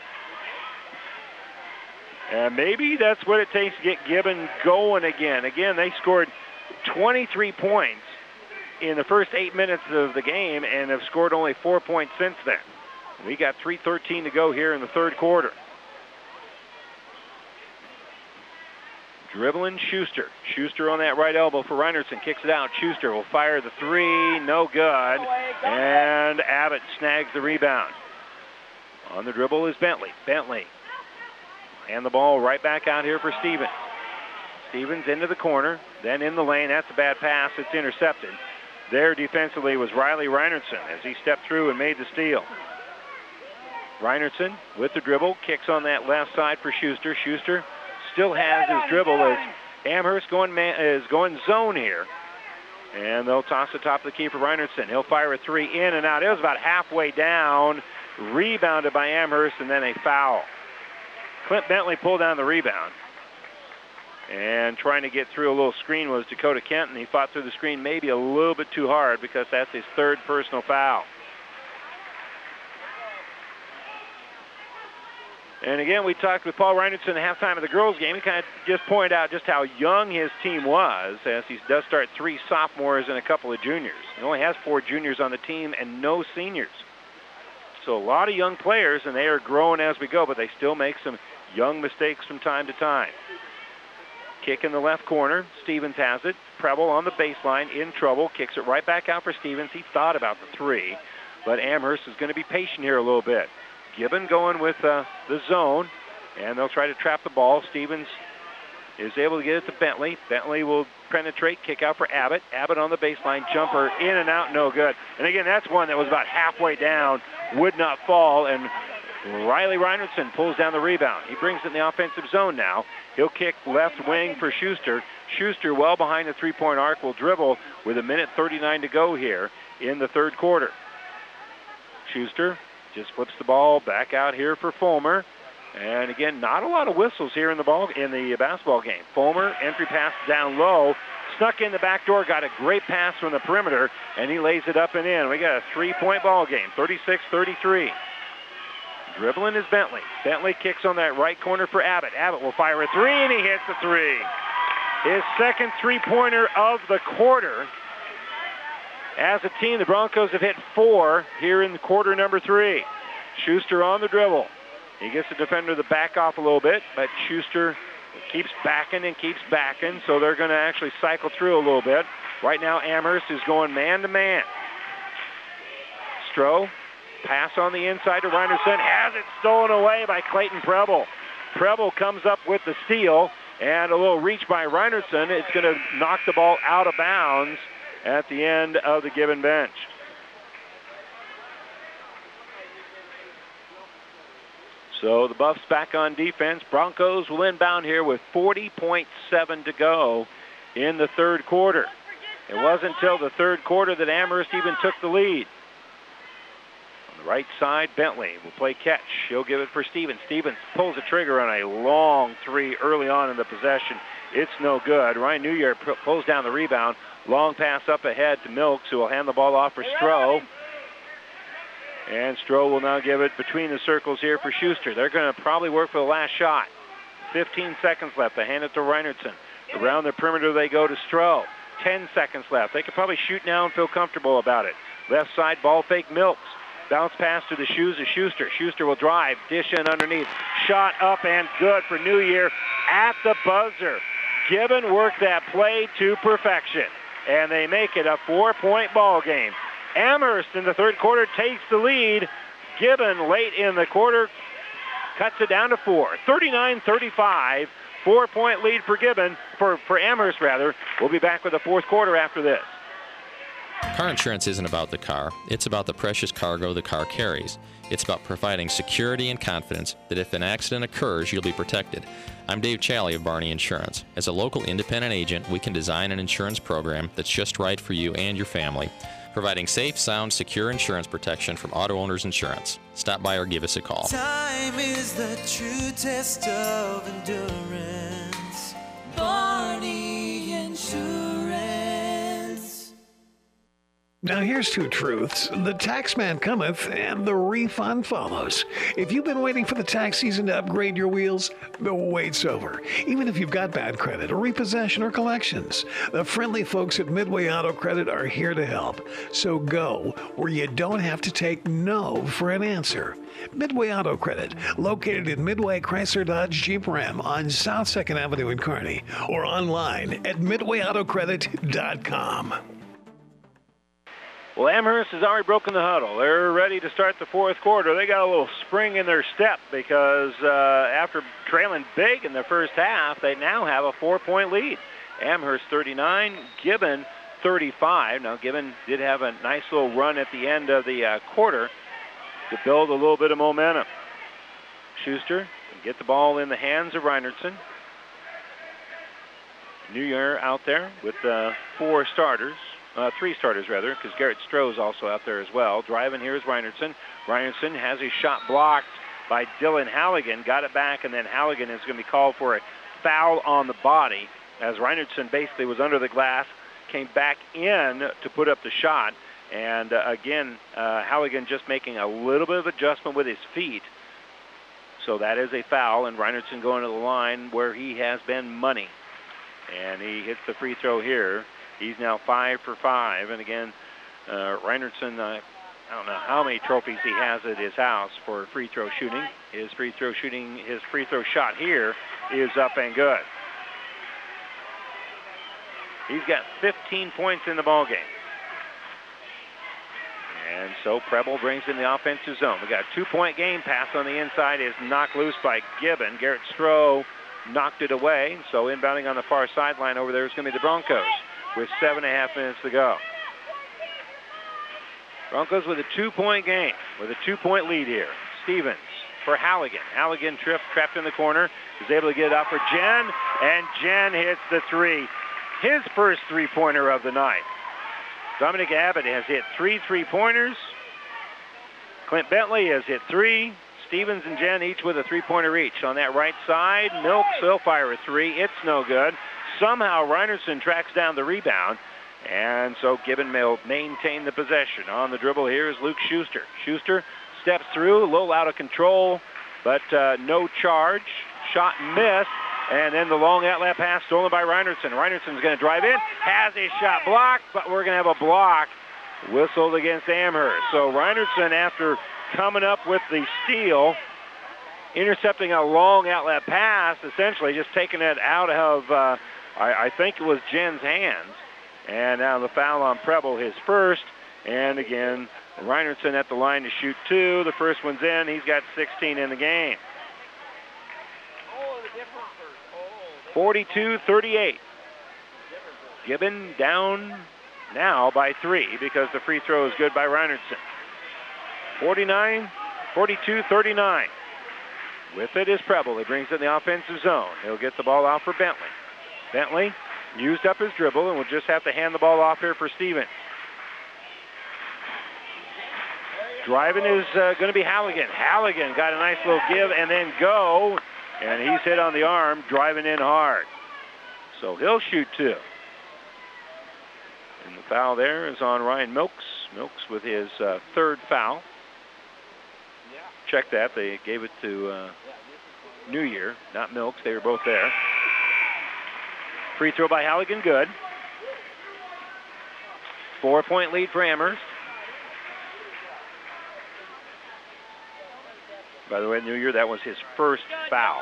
And maybe that's what it takes to get Gibbon going again. Again, they scored twenty-three points in the first eight minutes of the game and have scored only four points since then. We got three thirteen to go here in the third quarter. Dribbling Schuster. Schuster on that right elbow for Reinertsen. Kicks it out. Schuster will fire the three. No good. And Abbott snags the rebound. On the dribble is Bentley. Bentley. And the ball right back out here for Stevens. Stevens into the corner. Then in the lane. That's a bad pass. It's intercepted. There defensively was Riley Reinertsen as he stepped through and made the steal. Reinertsen with the dribble. Kicks on that left side for Schuster. Schuster still has his dribble as Amherst going man, is going zone here. And they'll toss the top of the key for Reinertsen. He'll fire a three in and out. It was about halfway down. Rebounded by Amherst and then a foul. Clint Bentley pulled down the rebound. And trying to get through a little screen was Dakota Kent, and he fought through the screen maybe a little bit too hard because that's his third personal foul. And again, we talked with Paul Reinertsen at halftime of the girls' game. He kind of just pointed out just how young his team was, as he does start three sophomores and a couple of juniors. He only has four juniors on the team and no seniors. So a lot of young players, and they are growing as we go, but they still make some young mistakes from time to time. Kick in the left corner. Stevens has it. Preble on the baseline, in trouble. Kicks it right back out for Stevens. He thought about the three, but Amherst is going to be patient here a little bit. Gibbon going with uh, the zone, and they'll try to trap the ball. Stevens is able to get it to Bentley. Bentley will penetrate, kick out for Abbott. Abbott on the baseline, jumper in and out, no good. And again, that's one that was about halfway down, would not fall, and Riley Reinertsen pulls down the rebound. He brings it in the offensive zone now. He'll kick left wing for Schuster. Schuster well behind the three-point arc will dribble with a minute thirty-nine to go here in the third quarter. Schuster just flips the ball back out here for Fulmer. And again, not a lot of whistles here in the ball in the basketball game. Fulmer, entry pass down low, snuck in the back door, got a great pass from the perimeter, and he lays it up and in. We got a three-point ball game, thirty-six thirty-three. Dribbling is Bentley. Bentley kicks on that right corner for Abbott. Abbott will fire a three, and he hits the three. His second three-pointer of the quarter. As a team, the Broncos have hit four here in quarter number three. Schuster on the dribble. He gets the defender to back off a little bit, but Schuster keeps backing and keeps backing, so they're going to actually cycle through a little bit. Right now, Amherst is going man-to-man. Stroh, pass on the inside to Reinertsen, has it stolen away by Clayton Preble. Preble comes up with the steal, and a little reach by Reinertsen. It's going to knock the ball out of bounds at the end of the Gibbon bench. So the Buffs back on defense. Broncos will inbound here with forty point seven to go in the third quarter. It wasn't until the third quarter that Amherst even took the lead. On the right side, Bentley will play catch. He'll give it for Stevens. Stevens pulls the trigger on a long three early on in the possession. It's no good. Ryan Newyear pulls down the rebound. Long pass up ahead to Milks, who will hand the ball off for Stroh. And Stroh will now give it between the circles here for Schuster. They're going to probably work for the last shot. fifteen seconds left. They hand it to Reinertsen. Around the perimeter they go to Stroh. ten seconds left. They can probably shoot now and feel comfortable about it. Left side ball fake Milks. Bounce pass to the shoes of Schuster. Schuster will drive. Dish in underneath. Shot up and good for Newyear at the buzzer. Gibbon worked that play to perfection. And they make it a four-point ball game. Amherst in the third quarter takes the lead. Gibbon late in the quarter cuts it down to four. thirty-nine thirty-five, four-point lead for Gibbon, for, for Amherst rather. We'll be back with the fourth quarter after this. Car insurance isn't about the car. It's about the precious cargo the car carries. It's about providing security and confidence that if an accident occurs, you'll be protected. I'm Dave Challey of Barney Insurance. As a local independent agent, we can design an insurance program that's just right for you and your family, providing safe, sound, secure insurance protection from Auto Owners Insurance. Stop by or give us a call. Time is the true test of endurance. Barney Insurance. Now here's two truths. The tax man cometh and the refund follows. If you've been waiting for the tax season to upgrade your wheels, the wait's over. Even if you've got bad credit or repossession or collections, the friendly folks at Midway Auto Credit are here to help. So go where you don't have to take no for an answer. Midway Auto Credit, located in Midway Chrysler Dodge Jeep Ram on South second Avenue in Kearney, or online at midway auto credit dot com. Well, Amherst has already broken the huddle. They're ready to start the fourth quarter. They got a little spring in their step because uh, after trailing big in the first half, they now have a four-point lead. Amherst thirty-nine, Gibbon thirty-five. Now, Gibbon did have a nice little run at the end of the uh, quarter to build a little bit of momentum. Schuster can get the ball in the hands of Reinertsen. New Year out there with uh, four starters. Uh, three starters, rather, because Garrett Stroh's also out there as well. Driving here is Reinertsen. Reinertsen has his shot blocked by Dylan Halligan. Got it back, and then Halligan is going to be called for a foul on the body as Reinertsen basically was under the glass, came back in to put up the shot. And uh, again, uh, Halligan just making a little bit of adjustment with his feet. So that is a foul, and Reinertsen going to the line where he has been money. And he hits the free throw here. He's now five for five. And again, uh, Reinertsen, uh, I don't know how many trophies he has at his house for free throw shooting. His free throw shooting, his free throw shot here is up and good. He's got fifteen points in the ballgame. And so Preble brings in the offensive zone. We got a two-point game. Pass on the inside is knocked loose by Gibbon. Garrett Stroh knocked it away. So inbounding on the far sideline over there is going to be the Broncos with seven and a half minutes to go. Broncos with a two-point game, with a two-point lead here. Stevens for Halligan. Halligan tripped, trapped in the corner, is able to get it up for Jen, and Jen hits the three. His first three-pointer of the night. Dominic Abbott has hit three three-pointers. Clint Bentley has hit three. Stevens and Jen each with a three-pointer each. On that right side, Milks will fire a three. It's no good. Somehow Reinertsen tracks down the rebound, and so Gibbon will maintain the possession. On the dribble here is Luke Schuster. Schuster steps through, a little out of control, but uh, no charge. Shot missed, and then the long outlet pass stolen by Reinertsen. Reinertsen's going to drive in, has his shot blocked, but we're going to have a block whistled against Amherst. So Reinertsen, after coming up with the steal, intercepting a long outlet pass, essentially just taking it out of, uh, I, I think it was Jen's hands. And now the foul on Preble, his first. And again, Reinertsen at the line to shoot two. The first one's in. He's got sixteen in the game. forty-two thirty-eight. Gibbon down now by three because the free throw is good by Reinertsen. forty-nine, forty-two thirty-nine. With it is Preble. He brings it in the offensive zone. He'll get the ball out for Bentley. Bentley used up his dribble and will just have to hand the ball off here for Stevens. Driving is uh, going to be Halligan. Halligan got a nice little give and then go, and he's hit on the arm, driving in hard. So he'll shoot two. And the foul there is on Ryan Milks. Milks with his uh, third foul. Check that. They gave it to uh, New Year, not Milks. They were both there. Free throw by Halligan, good. Four-point lead for Amherst. By the way, New Year, that was his first foul.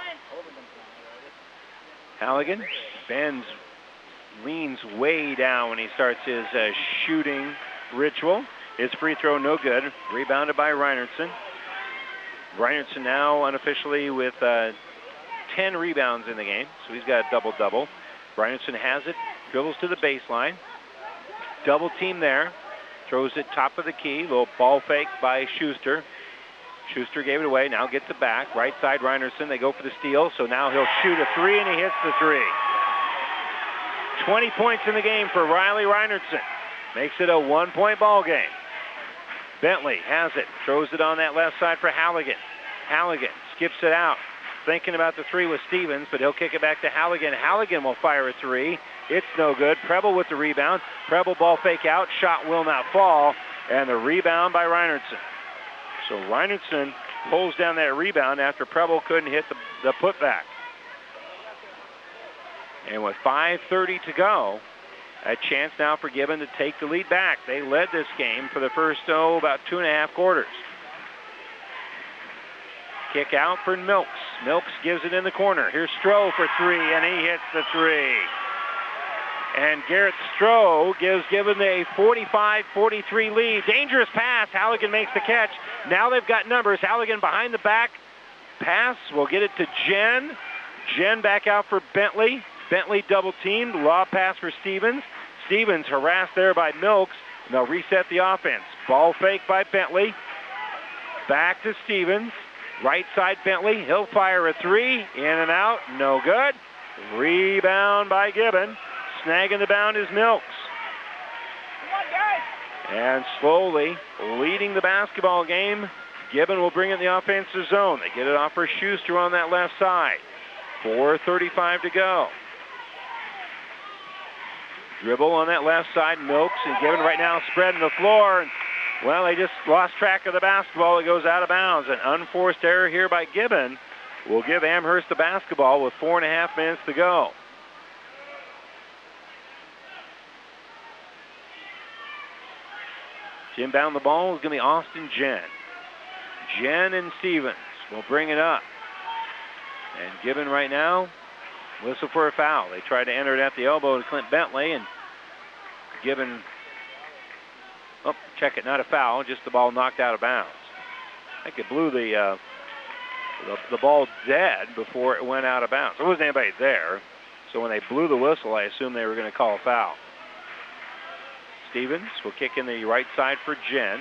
Halligan bends, leans way down when he starts his uh, shooting ritual. His free throw no good. Rebounded by Reinertsen. Reinertsen now unofficially with uh, ten rebounds in the game, so he's got a double-double. Reinertsen has it, dribbles to the baseline. Double team there. Throws it top of the key. Little ball fake by Schuster. Schuster gave it away, now gets it back. Right side Reinertsen, they go for the steal, so now he'll shoot a three, and he hits the three. twenty points in the game for Riley Reinertsen. Makes it a one-point ball game. Bentley has it, throws it on that left side for Halligan. Halligan skips it out. thinking about the three with Stevens, but he'll kick it back to Halligan. Halligan will fire a three. It's no good. Preble with the rebound. Preble ball fake out. Shot will not fall. And the rebound by Reinertsen. So Reinertsen pulls down that rebound after Preble couldn't hit the, the putback. And with five thirty to go, a chance now for Gibbon to take the lead back. They led this game for the first, oh, about two and a half quarters. Kick out for Milks. Milks gives it in the corner. Here's Stroh for three, and he hits the three. And Garrett Stroh gives Gibbon a forty-five forty-three lead. Dangerous pass. Halligan makes the catch. Now they've got numbers. Halligan behind the back. Pass. We'll get it to Jen. Jen back out for Bentley. Bentley double teamed. Lob pass for Stevens. Stevens harassed there by Milks. And they'll reset the offense. Ball fake by Bentley. Back to Stevens. Right side Bentley. He'll fire a three. In and out. No good. Rebound by Gibbon. Snagging the bound is Milks. And slowly leading the basketball game. Gibbon will bring in the offensive zone. They get it off for Schuster on that left side. four thirty-five to go. Dribble on that left side. Milks and Gibbon right now spreading the floor. And, well, they just lost track of the basketball. It goes out of bounds. An unforced error here by Gibbon will give Amherst the basketball with four and a half minutes to go. To inbound the ball is going to be Austin Jen. Jen and Stevens will bring it up. And Gibbon right now, whistle for a foul. They tried to enter it at the elbow to Clint Bentley, and Gibbon, oh, check it, not a foul, just the ball knocked out of bounds. I think it blew the, uh, the, the ball dead before it went out of bounds. There wasn't anybody there, so when they blew the whistle, I assumed they were going to call a foul. Stevens will kick in the right side for Jen.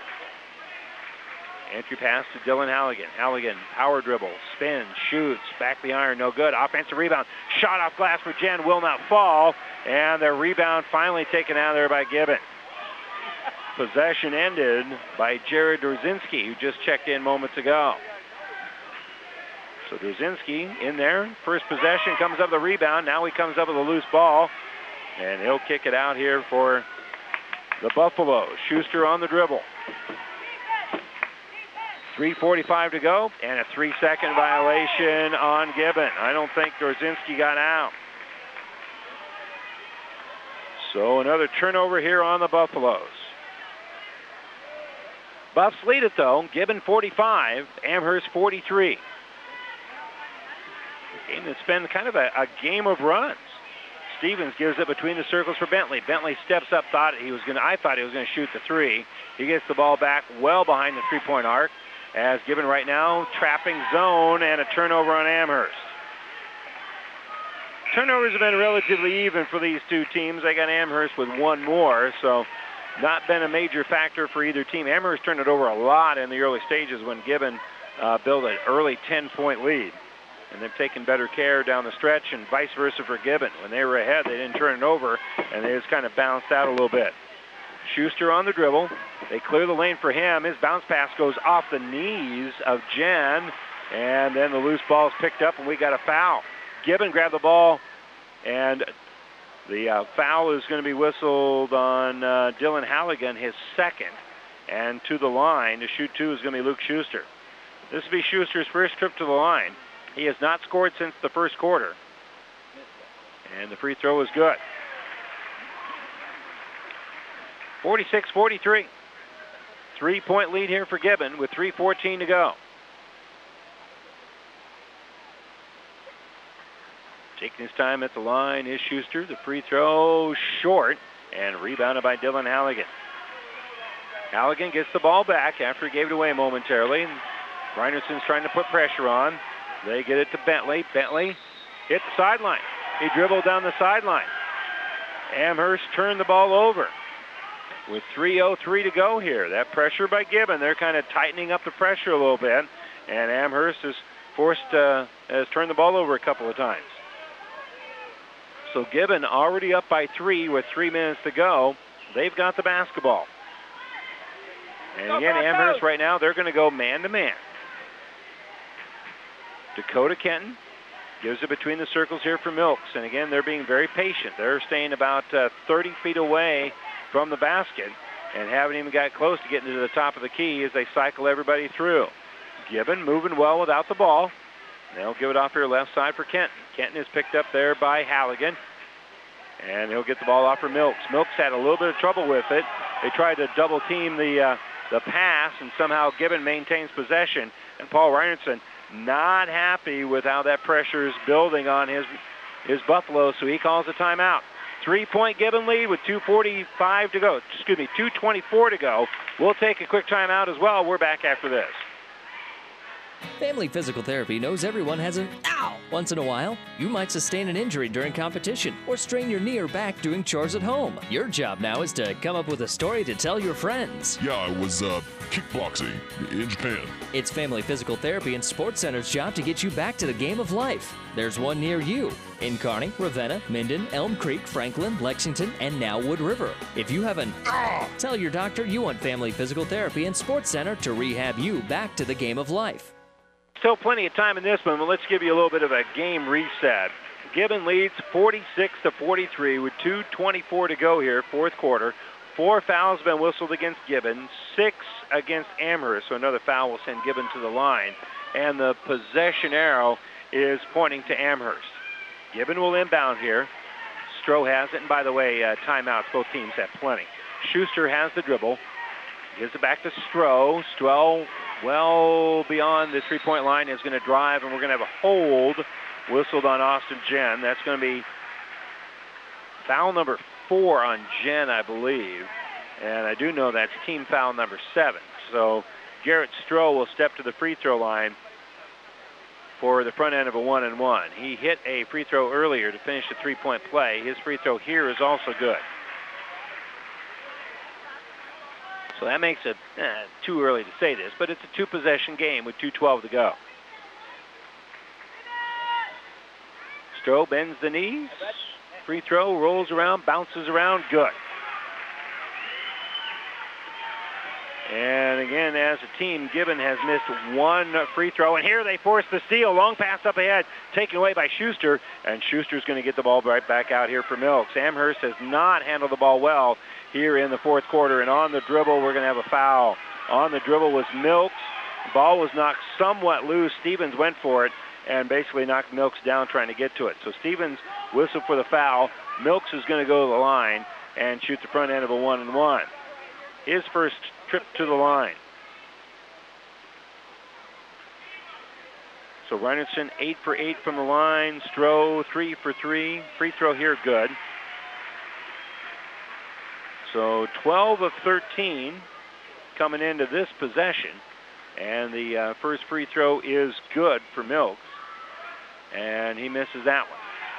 Entry pass to Dylan Halligan. Halligan, power dribble, spins, shoots, back the iron, no good. Offensive rebound, shot off glass for Jen, will not fall. And the rebound finally taken out there by Gibbon. Possession ended by Jared Dorzinski, who just checked in moments ago. So Dorzinski in there. First possession, comes up with a rebound. Now he comes up with a loose ball. And he'll kick it out here for the Buffaloes. Schuster on the dribble. three forty-five to go, and a three-second violation on Gibbon. I don't think Dorzinski got out. So another turnover here on the Buffaloes. Buffs lead it, though. Gibbon forty-five, Amherst forty-three. A game that's been kind of a, a game of runs. Stevens gives it between the circles for Bentley. Bentley steps up, thought he was going to, I thought he was going to shoot the three. He gets the ball back well behind the three-point arc. As Gibbon right now, trapping zone and a turnover on Amherst. Turnovers have been relatively even for these two teams. They got Amherst with one more, so not been a major factor for either team. Amherst turned it over a lot in the early stages when Gibbon uh, built an early ten-point lead. And they've taken better care down the stretch, and vice versa for Gibbon. When they were ahead, they didn't turn it over, and they just kind of bounced out a little bit. Schuster on the dribble. They clear the lane for him. His bounce pass goes off the knees of Jen, and then the loose ball is picked up, and we got a foul. Gibbon grabbed the ball, and the uh, foul is going to be whistled on uh, Dylan Halligan, his second. And to the line to shoot two is going to be Luke Schuster. This will be Schuster's first trip to the line. He has not scored since the first quarter. And the free throw is good. forty-six forty-three. Three-point lead here for Gibbon with three fourteen to go. Taking his time at the line is Schuster. The free throw short and rebounded by Dylan Halligan. Halligan gets the ball back after he gave it away momentarily. Reinertsen's trying to put pressure on. They get it to Bentley. Bentley hit the sideline. He dribbled down the sideline. Amherst turned the ball over with three oh three to go here. That pressure by Gibbon, they're kind of tightening up the pressure a little bit, and Amherst has forced, uh, has turned the ball over a couple of times. So Gibbon already up by three with three minutes to go. They've got the basketball. And again, Amherst right now, they're going to go man to man. Dakota Kenton gives it between the circles here for Milks. And again, they're being very patient. They're staying about uh, thirty feet away from the basket and haven't even got close to getting to the top of the key as they cycle everybody through. Gibbon moving well without the ball. They'll give it off here left side for Kenton. Kenton is picked up there by Halligan. And he'll get the ball off for Milks. Milks had a little bit of trouble with it. They tried to double team the uh, the pass, and somehow Gibbon maintains possession. And Paul Reinertsen not happy with how that pressure is building on his his Buffalo, so he calls a timeout. Three-point Gibbon lead with two forty-five to go. Excuse me, two twenty-four to go. We'll take a quick timeout as well. We're back after this. Family Physical Therapy knows everyone has an ow once in a while. You might sustain an injury during competition or strain your knee or back doing chores at home. Your job now is to come up with a story to tell your friends. Yeah, I was uh, kickboxing in Japan. It's Family Physical Therapy and Sports Center's job to get you back to the game of life. There's one near you in Kearney, Ravenna, Minden, Elm Creek, Franklin, Lexington, and now Wood River. If you have an ah, tell your doctor you want Family Physical Therapy and Sports Center to rehab you back to the game of life. Still plenty of time in this one, but let's give you a little bit of a game reset. Gibbon leads forty-six to forty-three with two twenty-four to go here, fourth quarter. Four fouls have been whistled against Gibbon, six against Amherst, so another foul will send Gibbon to the line. And the possession arrow is pointing to Amherst. Gibbon will inbound here. Stroh has it, and by the way, uh, timeouts, both teams have plenty. Schuster has the dribble, gives it back to Stroh. Stroh, well beyond the three-point line, is going to drive, and we're going to have a hold whistled on Austin Jen. That's going to be foul number four on Jen, I believe. And I do know that's team foul number seven. So Garrett Stroh will step to the free throw line for the front end of a one and one. He hit a free throw earlier to finish the three-point play. His free throw here is also good. So that makes it eh, too early to say this, but it's a two-possession game with two twelve to go. Stroh bends the knees. Free throw, rolls around, bounces around, good. And again, as a team, Gibbon has missed one free throw, and here they force the steal. Long pass up ahead, taken away by Schuster, and Schuster's going to get the ball right back out here for Milks. Amherst has not handled the ball well here in the fourth quarter, and on the dribble, we're going to have a foul. On the dribble was Milks. The ball was knocked somewhat loose. Stevens went for it and basically knocked Milks down trying to get to it. So Stevens whistled for the foul. Milks is going to go to the line and shoot the front end of a one and one. His first trip to the line. So Reinertsen eight for eight from the line. Stroh three for three. Free throw here good. So twelve of thirteen coming into this possession. And the uh, first free throw is good for Milks. And he misses that one.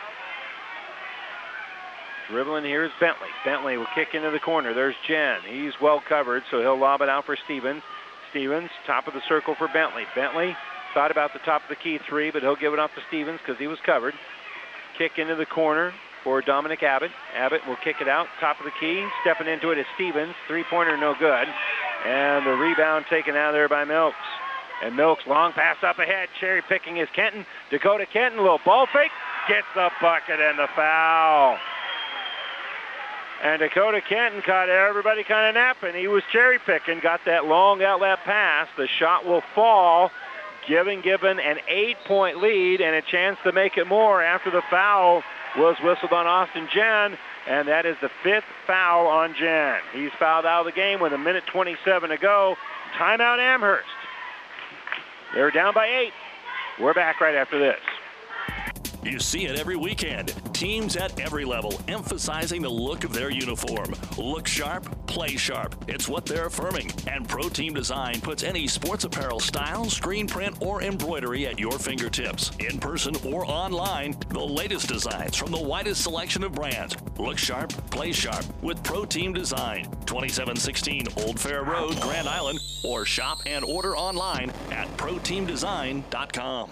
Dribbling here is Bentley. Bentley will kick into the corner. There's Jen. He's well covered, so he'll lob it out for Stevens. Stevens, top of the circle for Bentley. Bentley thought about the top of the key three, but he'll give it up to Stevens because he was covered. Kick into the corner for Dominic Abbott. Abbott will kick it out, top of the key. Stepping into it is Stevens. Three-pointer, no good. And the rebound taken out there by Milks. And Milks, long pass up ahead. Cherry picking is Kenton. Dakota Kenton, little ball fake. Gets the bucket and the foul. And Dakota Kenton caught everybody kind of napping. He was cherry picking, got that long outlet pass. The shot will fall, giving Gibbon an eight-point lead and a chance to make it more after the foul was whistled on Austin Jen, and that is the fifth foul on Jen. He's fouled out of the game with a minute twenty-seven to go. Timeout Amherst. They're down by eight. We're back right after this. You see it every weekend. Teams at every level emphasizing the look of their uniform. Look sharp, play sharp. It's what they're affirming. And Pro Team Design puts any sports apparel style, screen print, or embroidery at your fingertips. In person or online, the latest designs from the widest selection of brands. Look sharp, play sharp with Pro Team Design. twenty-seven sixteen Old Fair Road, Grand Island, or shop and order online at pro team design dot com.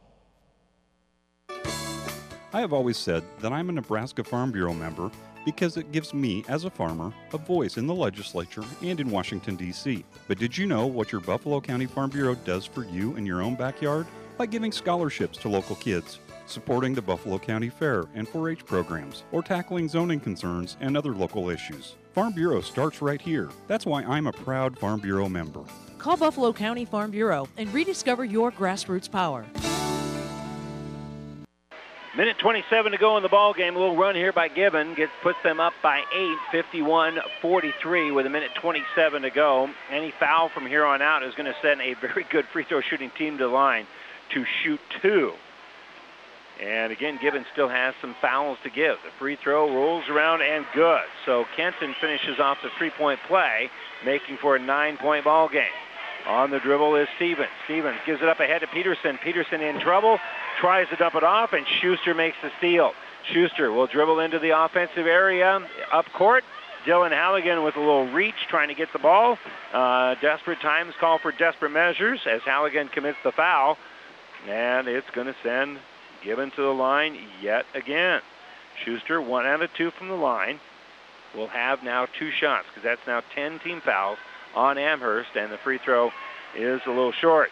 I have always said that I'm a Nebraska Farm Bureau member because it gives me, as a farmer, a voice in the legislature and in Washington, D C But did you know what your Buffalo County Farm Bureau does for you in your own backyard? by giving scholarships to local kids, supporting the Buffalo County Fair and four H programs, or tackling zoning concerns and other local issues. Farm Bureau starts right here. That's why I'm a proud Farm Bureau member. Call Buffalo County Farm Bureau and rediscover your grassroots power. Minute twenty-seven to go in the ball game. A little run here by Gibbon gets puts them up by eight, fifty-one forty-three with a minute twenty-seven to go. Any foul from here on out is going to send a very good free throw shooting team to the line to shoot two. And again, Gibbon still has some fouls to give. The free throw rolls around and good. So Kenton finishes off the three-point play, making for a nine-point ball game. On the dribble is Stevens. Stevens gives it up ahead to Peterson. Peterson in trouble, tries to dump it off, and Schuster makes the steal. Schuster will dribble into the offensive area up court. Dylan Halligan with a little reach, trying to get the ball. Uh, desperate times call for desperate measures as Halligan commits the foul. And it's going to send Gibbon to the line yet again. Schuster, one out of two from the line, will have now two shots because that's now ten team fouls on Amherst, and the free throw is a little short.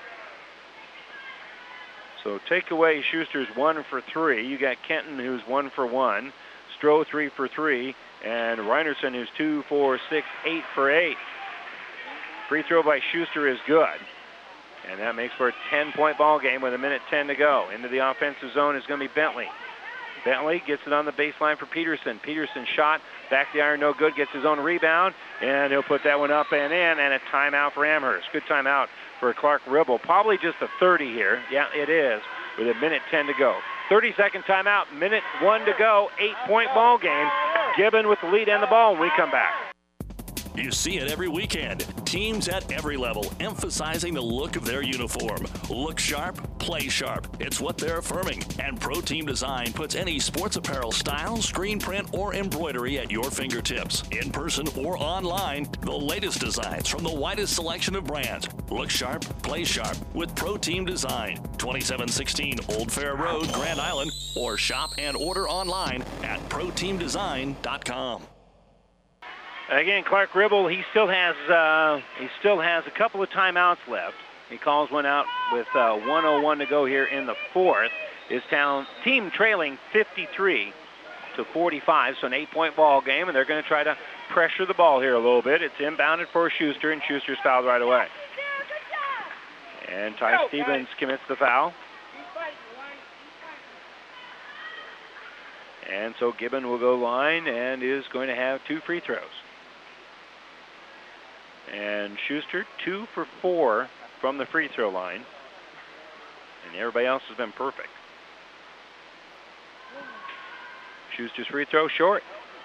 So take away Schuster's one for three. You got Kenton, who's one for one, Stroh three for three, and Reinerson, who's two, four, six, eight for eight. Free throw by Schuster is good, and that makes for a ten-point ball game with a minute ten to go. Into the offensive zone is going to be Bentley. Bentley gets it on the baseline for Peterson. Peterson shot, back the iron, no good, gets his own rebound, and he'll put that one up and in, and a timeout for Amherst. Good timeout for Clark Ribble. Probably just a thirty here. Yeah, it is, with a minute ten to go. thirty-second timeout, minute one to go, eight-point ball game. Gibbon with the lead and the ball when we come back. You see it every weekend. Teams at every level emphasizing the look of their uniform. Look sharp, play sharp. It's what they're affirming. And Pro Team Design puts any sports apparel style, screen print, or embroidery at your fingertips. In person or online, the latest designs from the widest selection of brands. Look sharp, play sharp with Pro Team Design. twenty-seven sixteen Old Fair Road, Grand Island, or shop and order online at pro team design dot com. Again, Clark Ribble, he still has uh, he still has a couple of timeouts left. He calls one out with uh, one oh one to go here in the fourth. His town team trailing fifty-three to forty-five, so an eight-point ball game, and they're going to try to pressure the ball here a little bit. It's inbounded for Schuster, and Schuster's fouled right away. And Ty Stevens commits the foul. And so Gibbon will go line and is going to have two free throws. And Schuster, two for four from the free throw line. And everybody else has been perfect. Schuster's free throw short.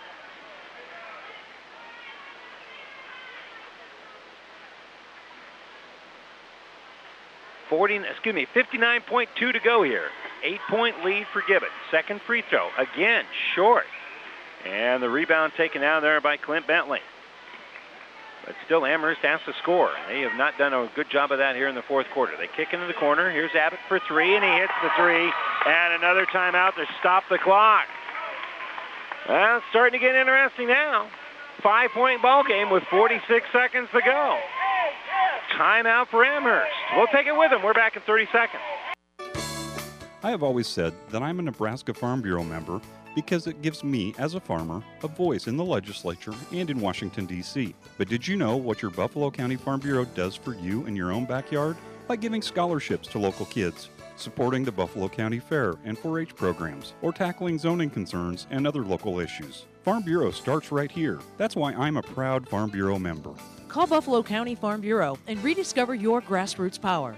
Forty, excuse me, fifty-nine point two to go here. Eight-point lead for Gibbon. Second free throw, again, short. And the rebound taken out there by Clint Bentley. But still, Amherst has to score. They have not done a good job of that here in the fourth quarter. They kick into the corner. Here's Abbott for three, and he hits the three. And another timeout to stop the clock. Well, it's starting to get interesting now. Five-point ball game with forty-six seconds to go. Timeout for Amherst. We'll take it with them. We're back in thirty seconds. I have always said that I'm a Nebraska Farm Bureau member because it gives me, as a farmer, a voice in the legislature and in Washington, D C But did you know what your Buffalo County Farm Bureau does for you in your own backyard? By giving scholarships to local kids, supporting the Buffalo County Fair and four H programs, or tackling zoning concerns and other local issues. Farm Bureau starts right here. That's why I'm a proud Farm Bureau member. Call Buffalo County Farm Bureau and rediscover your grassroots power.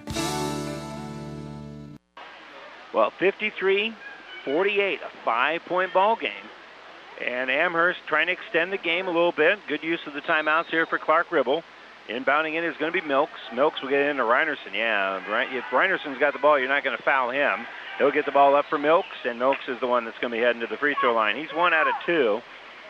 Well, fifty-three forty-eight, a five-point ball game. And Amherst trying to extend the game a little bit. Good use of the timeouts here for Clark Ribble. Inbounding in is going to be Milks. Milks will get into Reinerson. Yeah, right. If Reinerson's got the ball, you're not going to foul him. He'll get the ball up for Milks, and Milks is the one that's going to be heading to the free throw line. He's one out of two.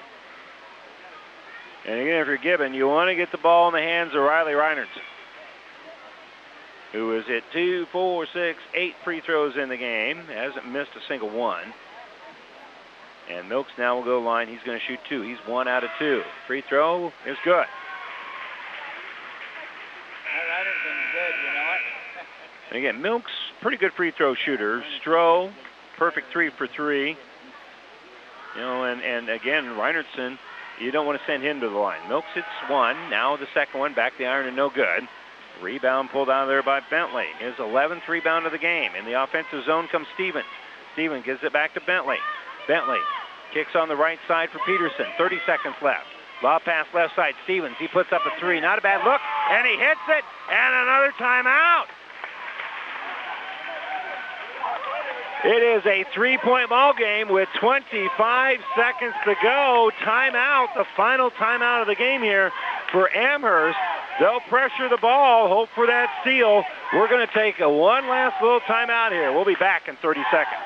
And again, if you're Gibbon, you want to get the ball in the hands of Riley Reinerson, who has hit two, four, six, eight free throws in the game. Hasn't missed a single one. And Milks now will go line. He's going to shoot two. He's one out of two. Free throw is good. And again, Milks pretty good free throw shooter. Stroh, perfect three for three. You know, and, and again, Reinertsen, you don't want to send him to the line. Milks hits one. Now the second one back the iron and no good. Rebound pulled out of there by Bentley. His eleventh rebound of the game. In the offensive zone comes Stevens. Stevens gives it back to Bentley. Bentley kicks on the right side for Peterson. thirty seconds left. Lob pass left side. Stevens, he puts up a three. Not a bad look. And he hits it. And another timeout. It is a three-point ball game with twenty-five seconds to go. Timeout, the final timeout of the game here for Amherst. They'll pressure the ball, hope for that steal. We're going to take a one last little timeout here. We'll be back in thirty seconds.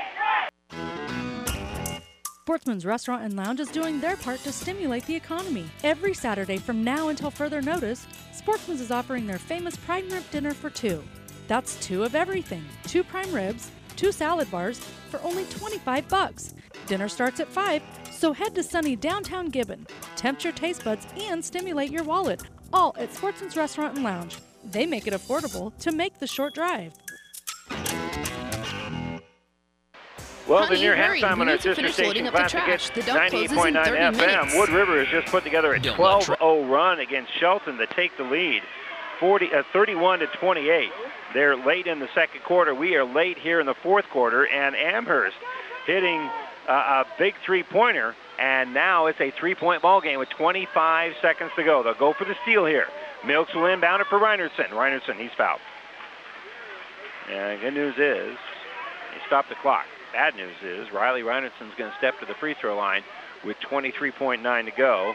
Sportsman's Restaurant and Lounge is doing their part to stimulate the economy. Every Saturday from now until further notice, Sportsman's is offering their famous prime rib dinner for two. That's two of everything. Two prime ribs, two salad bars for only twenty-five bucks. Dinner starts at five, so head to sunny downtown Gibbon. Tempt your taste buds and stimulate your wallet. All at Sportsman's Restaurant and Lounge. They make it affordable to make the short drive. Well, Honey, the near hurry. halftime We on our need to sister finish station loading up the Classic trash. Hits The dump ninety-eight closes point in nine thirty F M. minutes. Wood River has just put together a Don't let twelve oh run against Shelton to take the lead, forty, uh, thirty-one to twenty-eight. They're late in the second quarter. We are late here in the fourth quarter, and Amherst hitting uh, a big three-pointer, and now it's a three-point ball game with twenty-five seconds to go. They'll go for the steal here. Milks will inbound it for Reinertsen. Reinertsen, he's fouled. And good news is he stopped the clock. Bad news is Riley Reinertsen's going to step to the free throw line with twenty-three point nine to go.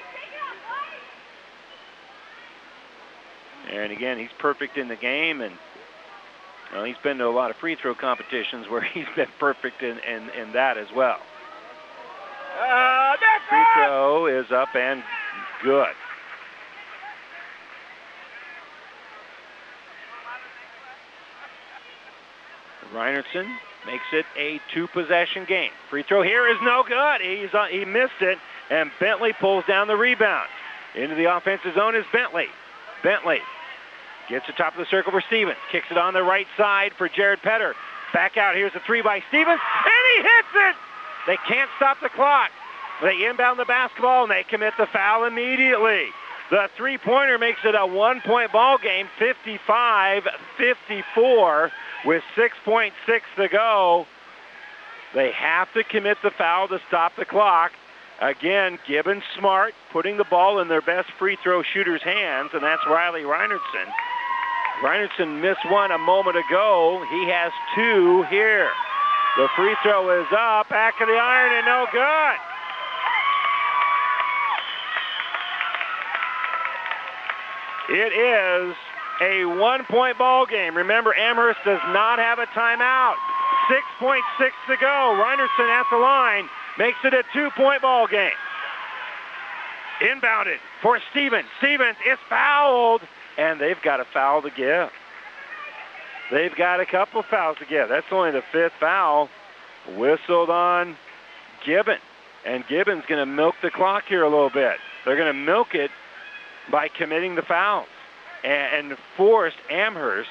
And again, he's perfect in the game, and well, he's been to a lot of free throw competitions where he's been perfect in, in, in that as well. Uh, free throw is up and good. Reinertsen makes it a two-possession game. Free throw here is no good. He's uh, he missed it, and Bentley pulls down the rebound. Into the offensive zone is Bentley. Bentley gets the top of the circle for Stevens. Kicks it on the right side for Jared Petter. Back out. Here's a three by Stevens, and he hits it! They can't stop the clock. They inbound the basketball, and they commit the foul immediately. The three-pointer makes it a one-point ball game, fifty-five fifty-four. With six point six to go, they have to commit the foul to stop the clock. Again, Gibbon smart, putting the ball in their best free throw shooter's hands, and that's Riley Reinertsen. Reinertsen missed one a moment ago. He has two here. The free throw is up, back of the iron, and no good. It is a one-point ball game. Remember, Amherst does not have a timeout. six point six to go. Reinertsen at the line makes it a two-point ball game. Inbounded for Stevens. Stevens is fouled, and they've got a foul to give. They've got a couple of fouls to give. That's only the fifth foul whistled on Gibbon. And Gibbon's going to milk the clock here a little bit. They're going to milk it by committing the fouls and forced Amherst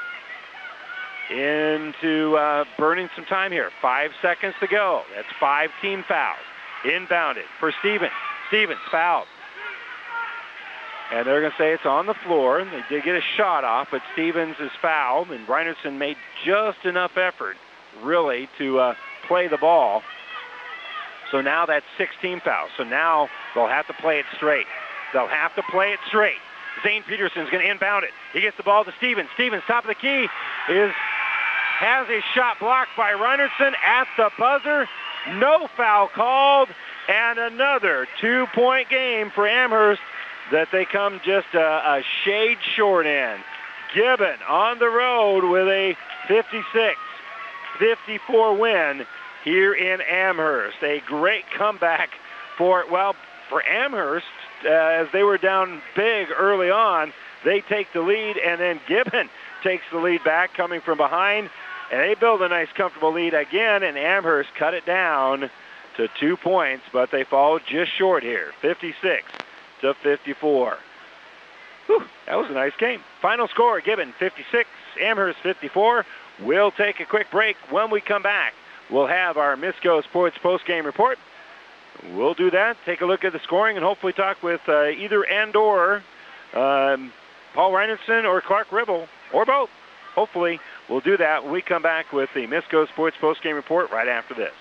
into uh, burning some time here. Five seconds to go. That's five team fouls. Inbounded for Stevens. Stevens fouled. And they're going to say it's on the floor. And they did get a shot off, but Stevens is fouled, and Reinertsen made just enough effort, really, to uh, play the ball. So now that's six team fouls. So now they'll have to play it straight. They'll have to play it straight. Zane Peterson's going to inbound it. He gets the ball to Stevens. Stevens, top of the key, is has his shot blocked by Reinertsen at the buzzer. No foul called, and another two-point game for Amherst that they come just a, a shade short in. Gibbon on the road with a fifty-six fifty-four win here in Amherst. A great comeback for, well, for Amherst. Uh, as they were down big early on, they take the lead, and then Gibbon takes the lead back coming from behind, and they build a nice comfortable lead again, and Amherst cut it down to two points, but they fall just short here, fifty-six to fifty-four. Whew, that was a nice game. Final score, Gibbon fifty-six, Amherst fifty-four. We'll take a quick break. When we come back, we'll have our Misco Sports postgame report. We'll do that, take a look at the scoring, and hopefully talk with uh, either and or um, Paul Reinertsen or Clark Ribble, or both. Hopefully, we'll do that when we come back with the Misco Sports postgame report right after this.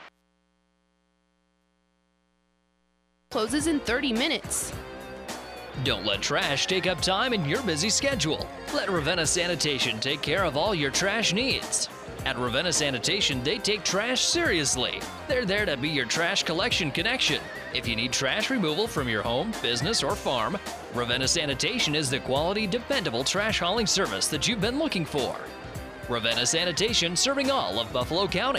Closes in thirty minutes. Don't let trash take up time in your busy schedule. Let Ravenna Sanitation take care of all your trash needs. At Ravenna Sanitation, they take trash seriously. They're there to be your trash collection connection. If you need trash removal from your home, business, or farm, Ravenna Sanitation is the quality, dependable trash hauling service that you've been looking for. Ravenna Sanitation, serving all of Buffalo County.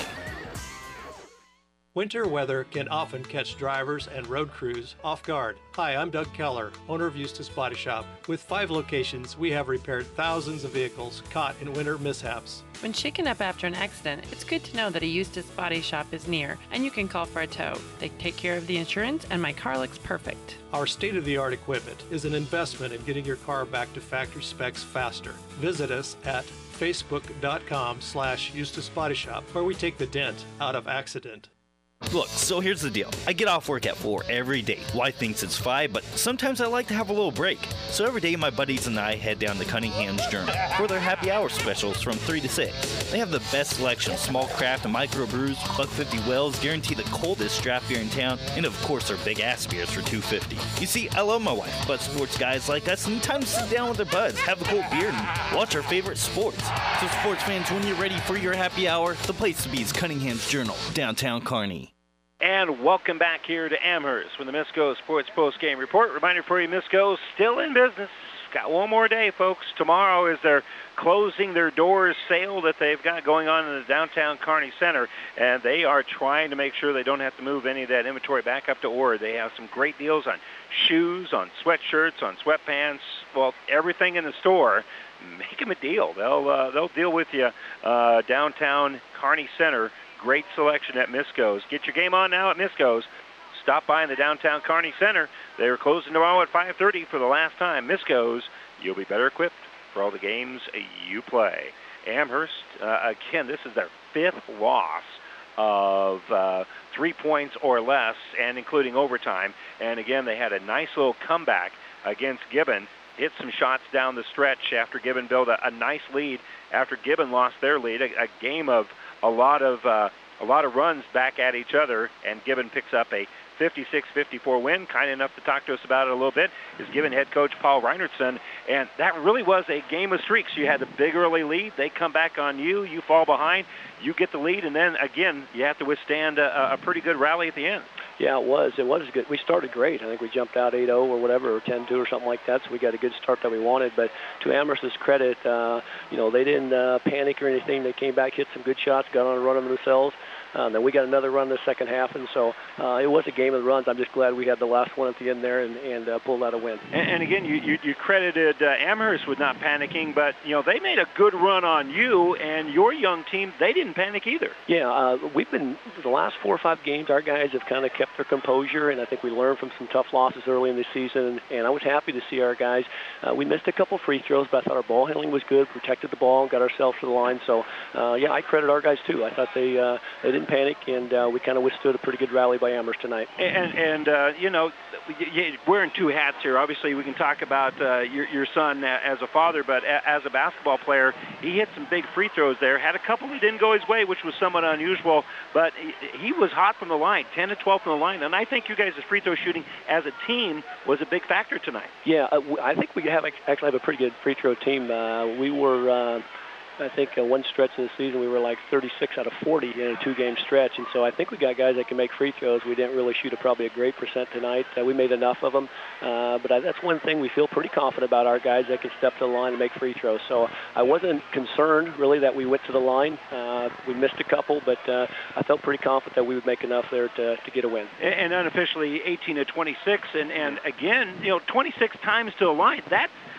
Winter weather can often catch drivers and road crews off guard. Hi, I'm Doug Keller, owner of Eustis Body Shop. With five locations, we have repaired thousands of vehicles caught in winter mishaps. When shaken up after an accident, it's good to know that a Eustis Body Shop is near and you can call for a tow. They take care of the insurance and my car looks perfect. Our state-of-the-art equipment is an investment in getting your car back to factory specs faster. Visit us at facebook.com slash Eustis Body Shop, where we take the dent out of accident. Look, so here's the deal. I get off work at four every day. Wife thinks it's five, but sometimes I like to have a little break. So every day my buddies and I head down to Cunningham's Journal for their happy hour specials from three to six. They have the best selection of small craft and micro brews, buck fifty wells, guarantee the coldest draft beer in town, and of course their big ass beers for two fifty. You see, I love my wife, but sports guys like us need time to sit down with their buds, have a cold beer, and watch our favorite sports. So sports fans, when you're ready for your happy hour, the place to be is Cunningham's Journal, downtown Kearney. And welcome back here to Amherst with the Misco Sports Post Game Report. Reminder for you, Misco still in business. Got one more day, folks. Tomorrow is their closing their doors sale that they've got going on in the downtown Kearney Center, and they are trying to make sure they don't have to move any of that inventory back up to Ord. They have some great deals on shoes, on sweatshirts, on sweatpants, well, everything in the store. Make them a deal. They'll uh, they'll deal with you uh, downtown Kearney Center. Great selection at Misco's. Get your game on now at Misco's. Stop by in the downtown Kearney Center. They are closing tomorrow at five thirty for the last time. Misco's, you'll be better equipped for all the games you play. Amherst, uh, again, this is their fifth loss of uh, three points or less, and including overtime. And again, they had a nice little comeback against Gibbon. Hit some shots down the stretch after Gibbon built a, a nice lead after Gibbon lost their lead. A, a game of a lot of uh, a lot of runs back at each other, and Gibbon picks up a fifty-six fifty-four win. Kind enough to talk to us about it a little bit is Gibbon head coach Paul Reinertsen, and that really was a game of streaks. You had the big early lead, they come back on you, you fall behind, you get the lead, and then again you have to withstand a, a pretty good rally at the end. Yeah, it was. It was good. We started great. I think we jumped out eight oh or whatever, or ten two or something like that, so we got a good start that we wanted. But to Amherst's credit, uh, you know, they didn't uh, panic or anything. They came back, hit some good shots, got on a run of themselves. Um, then we got another run in the second half, and so uh, it was a game of runs. I'm just glad we had the last one at the end there and, and uh, pulled out a win. And, and again, you, you, you credited uh, Amherst with not panicking, but you know they made a good run on you and your young team. They didn't panic either. Yeah, uh, we've been the last four or five games. Our guys have kind of kept their composure, and I think we learned from some tough losses early in the season. And I was happy to see our guys. Uh, we missed a couple free throws, but I thought our ball handling was good. Protected the ball, got ourselves to the line. So uh, yeah, I credit our guys too. I thought they uh, they didn't panic, and uh, we kind of withstood a pretty good rally by Amherst tonight. And, and uh, you know, wearing two hats here. Obviously, we can talk about uh, your, your son as a father, but as a basketball player, he hit some big free throws there. Had a couple that didn't go his way, which was somewhat unusual, but he was hot from the line, ten to twelve from the line, and I think you guys' free throw shooting as a team was a big factor tonight. Yeah, uh, I think we have actually have a pretty good free throw team. Uh, we were... Uh, I think uh, one stretch in the season we were like thirty-six out of forty in a two-game stretch, and so I think we got guys that can make free throws. We didn't really shoot a, probably a great percent tonight. Uh, we made enough of them, uh, but I, that's one thing we feel pretty confident about, our guys that can step to the line and make free throws. So I wasn't concerned really that we went to the line. Uh, we missed a couple, but uh, I felt pretty confident that we would make enough there to, to get a win. And, and unofficially eighteen to twenty-six, and, and again, you know, twenty-six times to the line. That's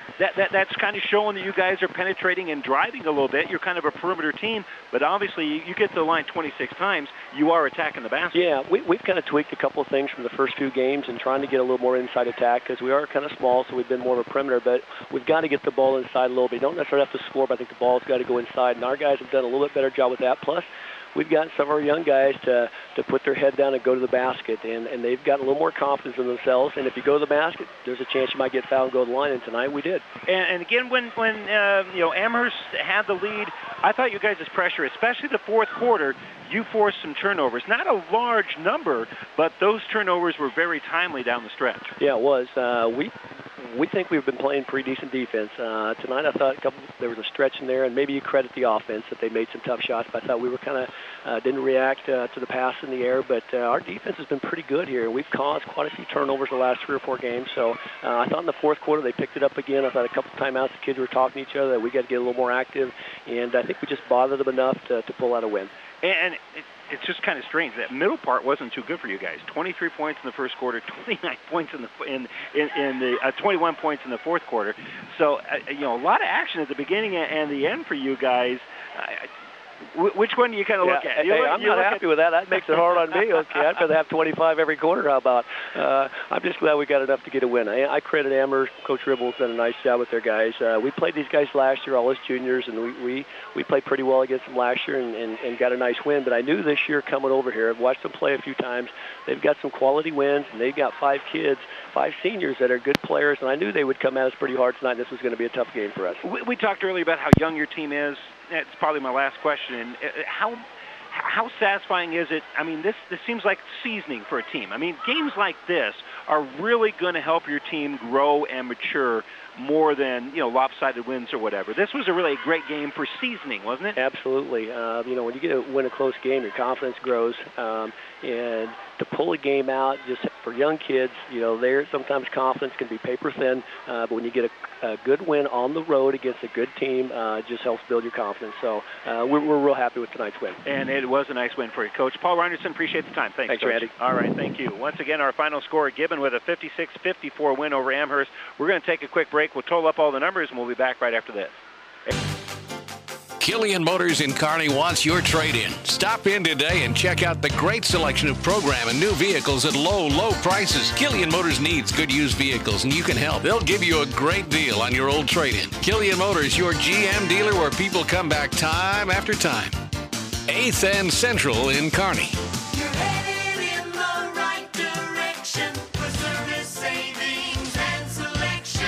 that, that that's kind of showing that you guys are penetrating and driving a little bit. You're kind of a perimeter team, but obviously you, you get to the line twenty-six times, you are attacking the basket. Yeah, we, we've kind of tweaked a couple of things from the first few games and trying to get a little more inside attack because we are kind of small, so we've been more of a perimeter, but we've got to get the ball inside a little bit. You don't necessarily have to score, but I think the ball's got to go inside, and our guys have done a little bit better job with that. Plus, we've got some of our young guys to, to put their head down and go to the basket, and, and they've got a little more confidence in themselves. And if you go to the basket, there's a chance you might get fouled and go to the line, and tonight we did. And, and again, when, when uh, you know, Amherst had the lead, I thought you guys' pressure, especially the fourth quarter, you forced some turnovers. Not a large number, but those turnovers were very timely down the stretch. Yeah, it was. Uh, we we think we've been playing pretty decent defense. Uh, tonight I thought a couple, there was a stretch in there, and maybe you credit the offense that they made some tough shots, but I thought we were kind of uh, didn't react uh, to the pass in the air, but uh, our defense has been pretty good here. We've caused quite a few turnovers the last three or four games, so uh, I thought in the fourth quarter they picked it up again. I thought a couple of timeouts the kids were talking to each other that we got to get a little more active, and I think we just bothered them enough to, to pull out a win. And it, it's just kind of strange. That middle part wasn't too good for you guys. twenty-three points in the first quarter, twenty-nine points in the in in, in the uh, twenty-one points in the fourth quarter. So uh, you know, a lot of action at the beginning and the end for you guys. Uh, Which one do you kind of yeah, look at? You hey, look, I'm you not look happy at... with that. That makes it hard on me. Okay, I'd rather have twenty-five every quarter. How about? Uh, I'm just glad we got enough to get a win. I, I credit Amherst. Coach Ribble's done a nice job with their guys. Uh, we played these guys last year, all as juniors, and we, we, we played pretty well against them last year and, and, and got a nice win. But I knew this year coming over here, I've watched them play a few times. They've got some quality wins, and they've got five kids, five seniors that are good players, and I knew they would come at us pretty hard tonight. This was going to be a tough game for us. We, we talked earlier about how young your team is. That's probably my last question. How how satisfying is it? I mean, this this seems like seasoning for a team. I mean, games like this are really going to help your team grow and mature more than, you know, lopsided wins or whatever. This was a really great game for seasoning, wasn't it? Absolutely. Uh, you know, when you get to win a close game, your confidence grows. Um, and to pull a game out, just for young kids, you know, there sometimes confidence can be paper thin. Uh, but when you get a, a good win on the road against a good team, uh, it just helps build your confidence. So uh, we're, we're real happy with tonight's win. And it was a nice win for you, Coach. Paul Reinertsen, appreciate the time. Thanks, Thanks, Coach. Randy. All right, thank you. Once again, our final score, Gibbon with a fifty-six fifty-four win over Amherst. We're going to take a quick break. We'll total up all the numbers, and we'll be back right after this. Killian Motors in Kearney wants your trade-in. Stop in today and check out the great selection of program and new vehicles at low, low prices. Killian Motors needs good used vehicles, and you can help. They'll give you a great deal on your old trade-in. Killian Motors, your G M dealer where people come back time after time. eighth and Central in Kearney. You're headed in the right direction for service savings and selection.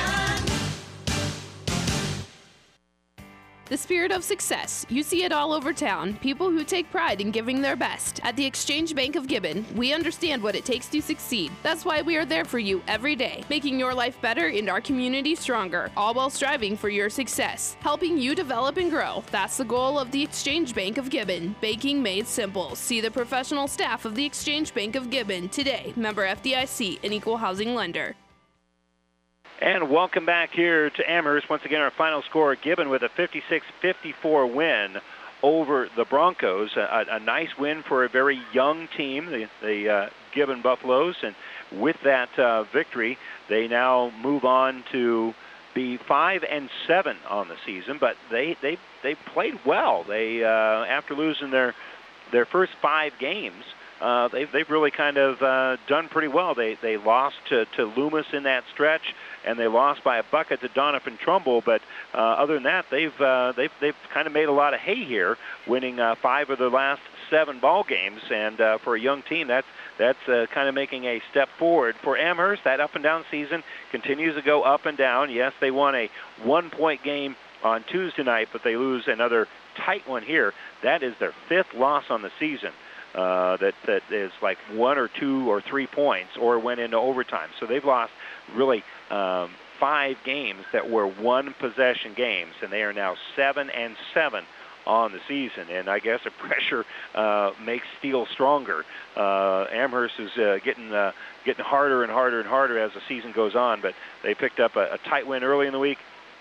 The spirit of success. You see it all over town. People who take pride in giving their best. At the Exchange Bank of Gibbon, we understand what it takes to succeed. That's why we are there for you every day, making your life better and our community stronger, all while striving for your success. Helping you develop and grow. That's the goal of the Exchange Bank of Gibbon. Banking made simple. See the professional staff of the Exchange Bank of Gibbon today. Member F D I C, an equal housing lender. And welcome back here to Amherst. Once again, our final score, Gibbon with a fifty-six fifty-four win over the Broncos. A, a nice win for a very young team, the, the uh, Gibbon Buffaloes. And with that uh, victory, they now move on to be five and seven on the season. But they they they played well. They uh, after losing their their first five games. Uh, they've, they've really kind of uh, done pretty well. They they lost to, to Loomis in that stretch, and they lost by a bucket to Doniphan Trumbull. But uh, other than that, they've uh, they've they've kind of made a lot of hay here, winning uh, five of their last seven ball games. And uh, for a young team, that's that's uh, kind of making a step forward. For Amherst, that up and down season continues to go up and down. Yes, they won a one-point game on Tuesday night, but they lose another tight one here. That is their fifth loss on the season. Uh, that that is like one or two or three points or went into overtime. So they've lost really um, five games that were one possession games, and they are now seven and seven on the season. And I guess the pressure uh, makes steel stronger. Uh, Amherst is uh, getting uh, getting harder and harder and harder as the season goes on. But they picked up a, a tight win early in the week.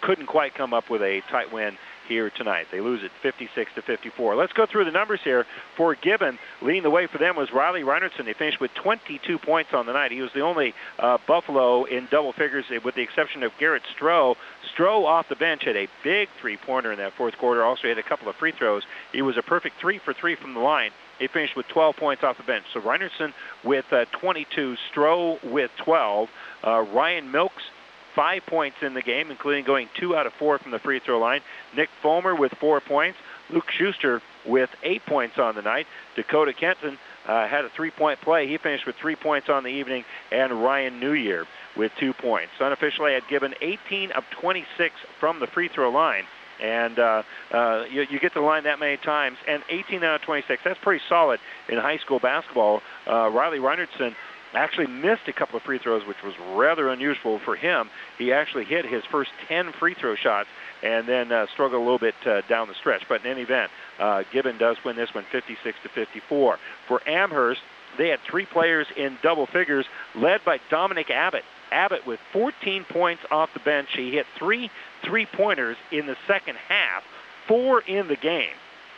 couldn't quite come up with a tight win here tonight. They lose it fifty-six to fifty-four. Let's go through the numbers here. For Gibbon, leading the way for them was Riley Reinertson. He finished with twenty-two points on the night. He was the only uh, Buffalo in double figures, with the exception of Garrett Stroh. Stroh off the bench had a big three-pointer in that fourth quarter. Also had a couple of free throws. He was a perfect three for three from the line. He finished with twelve points off the bench. So Reinertson with uh, twenty-two, Stroh with twelve, uh, Ryan Milks five points in the game, including going two out of four from the free throw line. Nick Fulmer with four points. Luke Schuster with eight points on the night. Dakota Kenton uh, had a three-point play. He finished with three points on the evening. And Ryan Newyear with two points. Unofficially, had given eighteen of twenty-six from the free throw line. And uh, uh, you, you get to the line that many times. And eighteen out of twenty-six, that's pretty solid in high school basketball. Uh, Riley Reinertson actually missed a couple of free throws, which was rather unusual for him. He actually hit his first ten free throw shots and then uh, struggled a little bit uh, down the stretch. But in any event, uh, Gibbon does win this one fifty-six to fifty-four. For Amherst, they had three players in double figures, led by Dominic Abbott. Abbott with fourteen points off the bench. He hit three three-pointers in the second half, four in the game.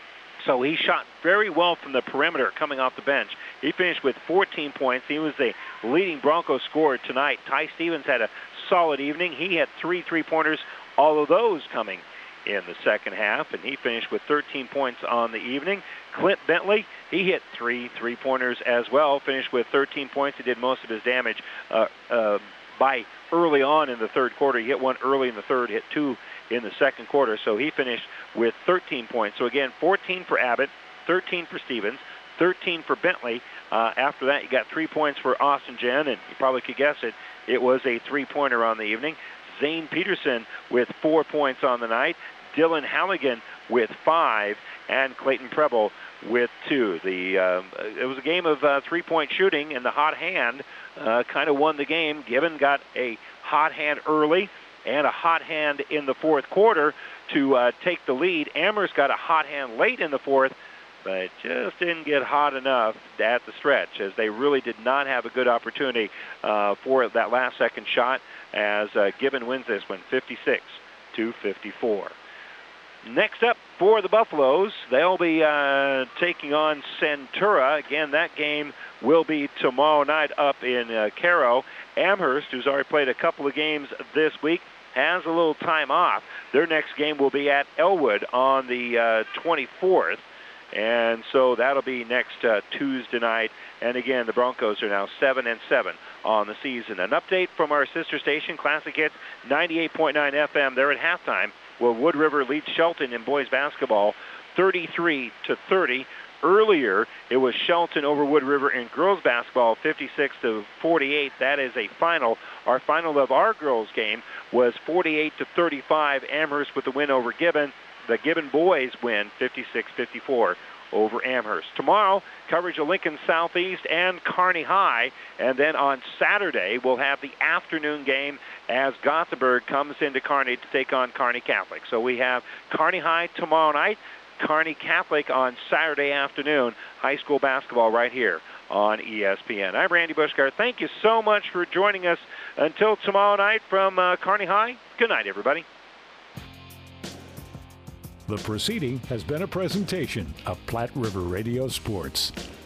So he shot very well from the perimeter coming off the bench. He finished with fourteen points. He was the leading Broncos scorer tonight. Ty Stevens had a solid evening. He had three three-pointers, all of those coming in the second half, and he finished with thirteen points on the evening. Clint Bentley, he hit three three-pointers as well, finished with thirteen points. He did most of his damage uh, uh, by early on in the third quarter. He hit one early in the third, hit two in the second quarter, so he finished with thirteen points. So again, fourteen for Abbott, thirteen for Stevens, thirteen for Bentley. Uh, after that, you got three points for Austin Jen, and you probably could guess it, it was a three-pointer on the evening. Zane Peterson with four points on the night, Dylan Halligan with five, and Clayton Preble with two. The uh, it was a game of uh, three-point shooting, and the hot hand uh, kind of won the game. Gibbon got a hot hand early and a hot hand in the fourth quarter to uh, take the lead. Amherst got a hot hand late in the fourth, but it just didn't get hot enough at the stretch, as they really did not have a good opportunity uh, for that last second shot, as uh, Gibbon wins this one fifty-six to fifty-four. Next up for the Buffaloes, they'll be uh, taking on Centura. Again, that game will be tomorrow night up in uh, Cairo. Amherst, who's already played a couple of games this week, has a little time off. Their next game will be at Elwood on the uh, twenty-fourth. And so that'll be next uh, Tuesday night. And again, the Broncos are now seven and seven on the season. An update from our sister station, Classic Hits ninety-eight point nine F M. They're at halftime, where Wood River leads Shelton in boys basketball thirty-three to thirty. Earlier, it was Shelton over Wood River in girls basketball fifty-six to forty-eight. That is a final. Our final of our girls game was forty-eight to thirty-five. Amherst with the win over Gibbon. The Gibbon boys win fifty-six fifty-four over Amherst. Tomorrow, coverage of Lincoln Southeast and Kearney High. And then on Saturday, we'll have the afternoon game as Gothenburg comes into Kearney to take on Kearney Catholic. So we have Kearney High tomorrow night, Kearney Catholic on Saturday afternoon. High school basketball right here on E S P N. I'm Randy Bushgart. Thank you so much for joining us. Until tomorrow night from uh, Kearney High, good night, everybody. The proceeding has been a presentation of Platte River Radio Sports.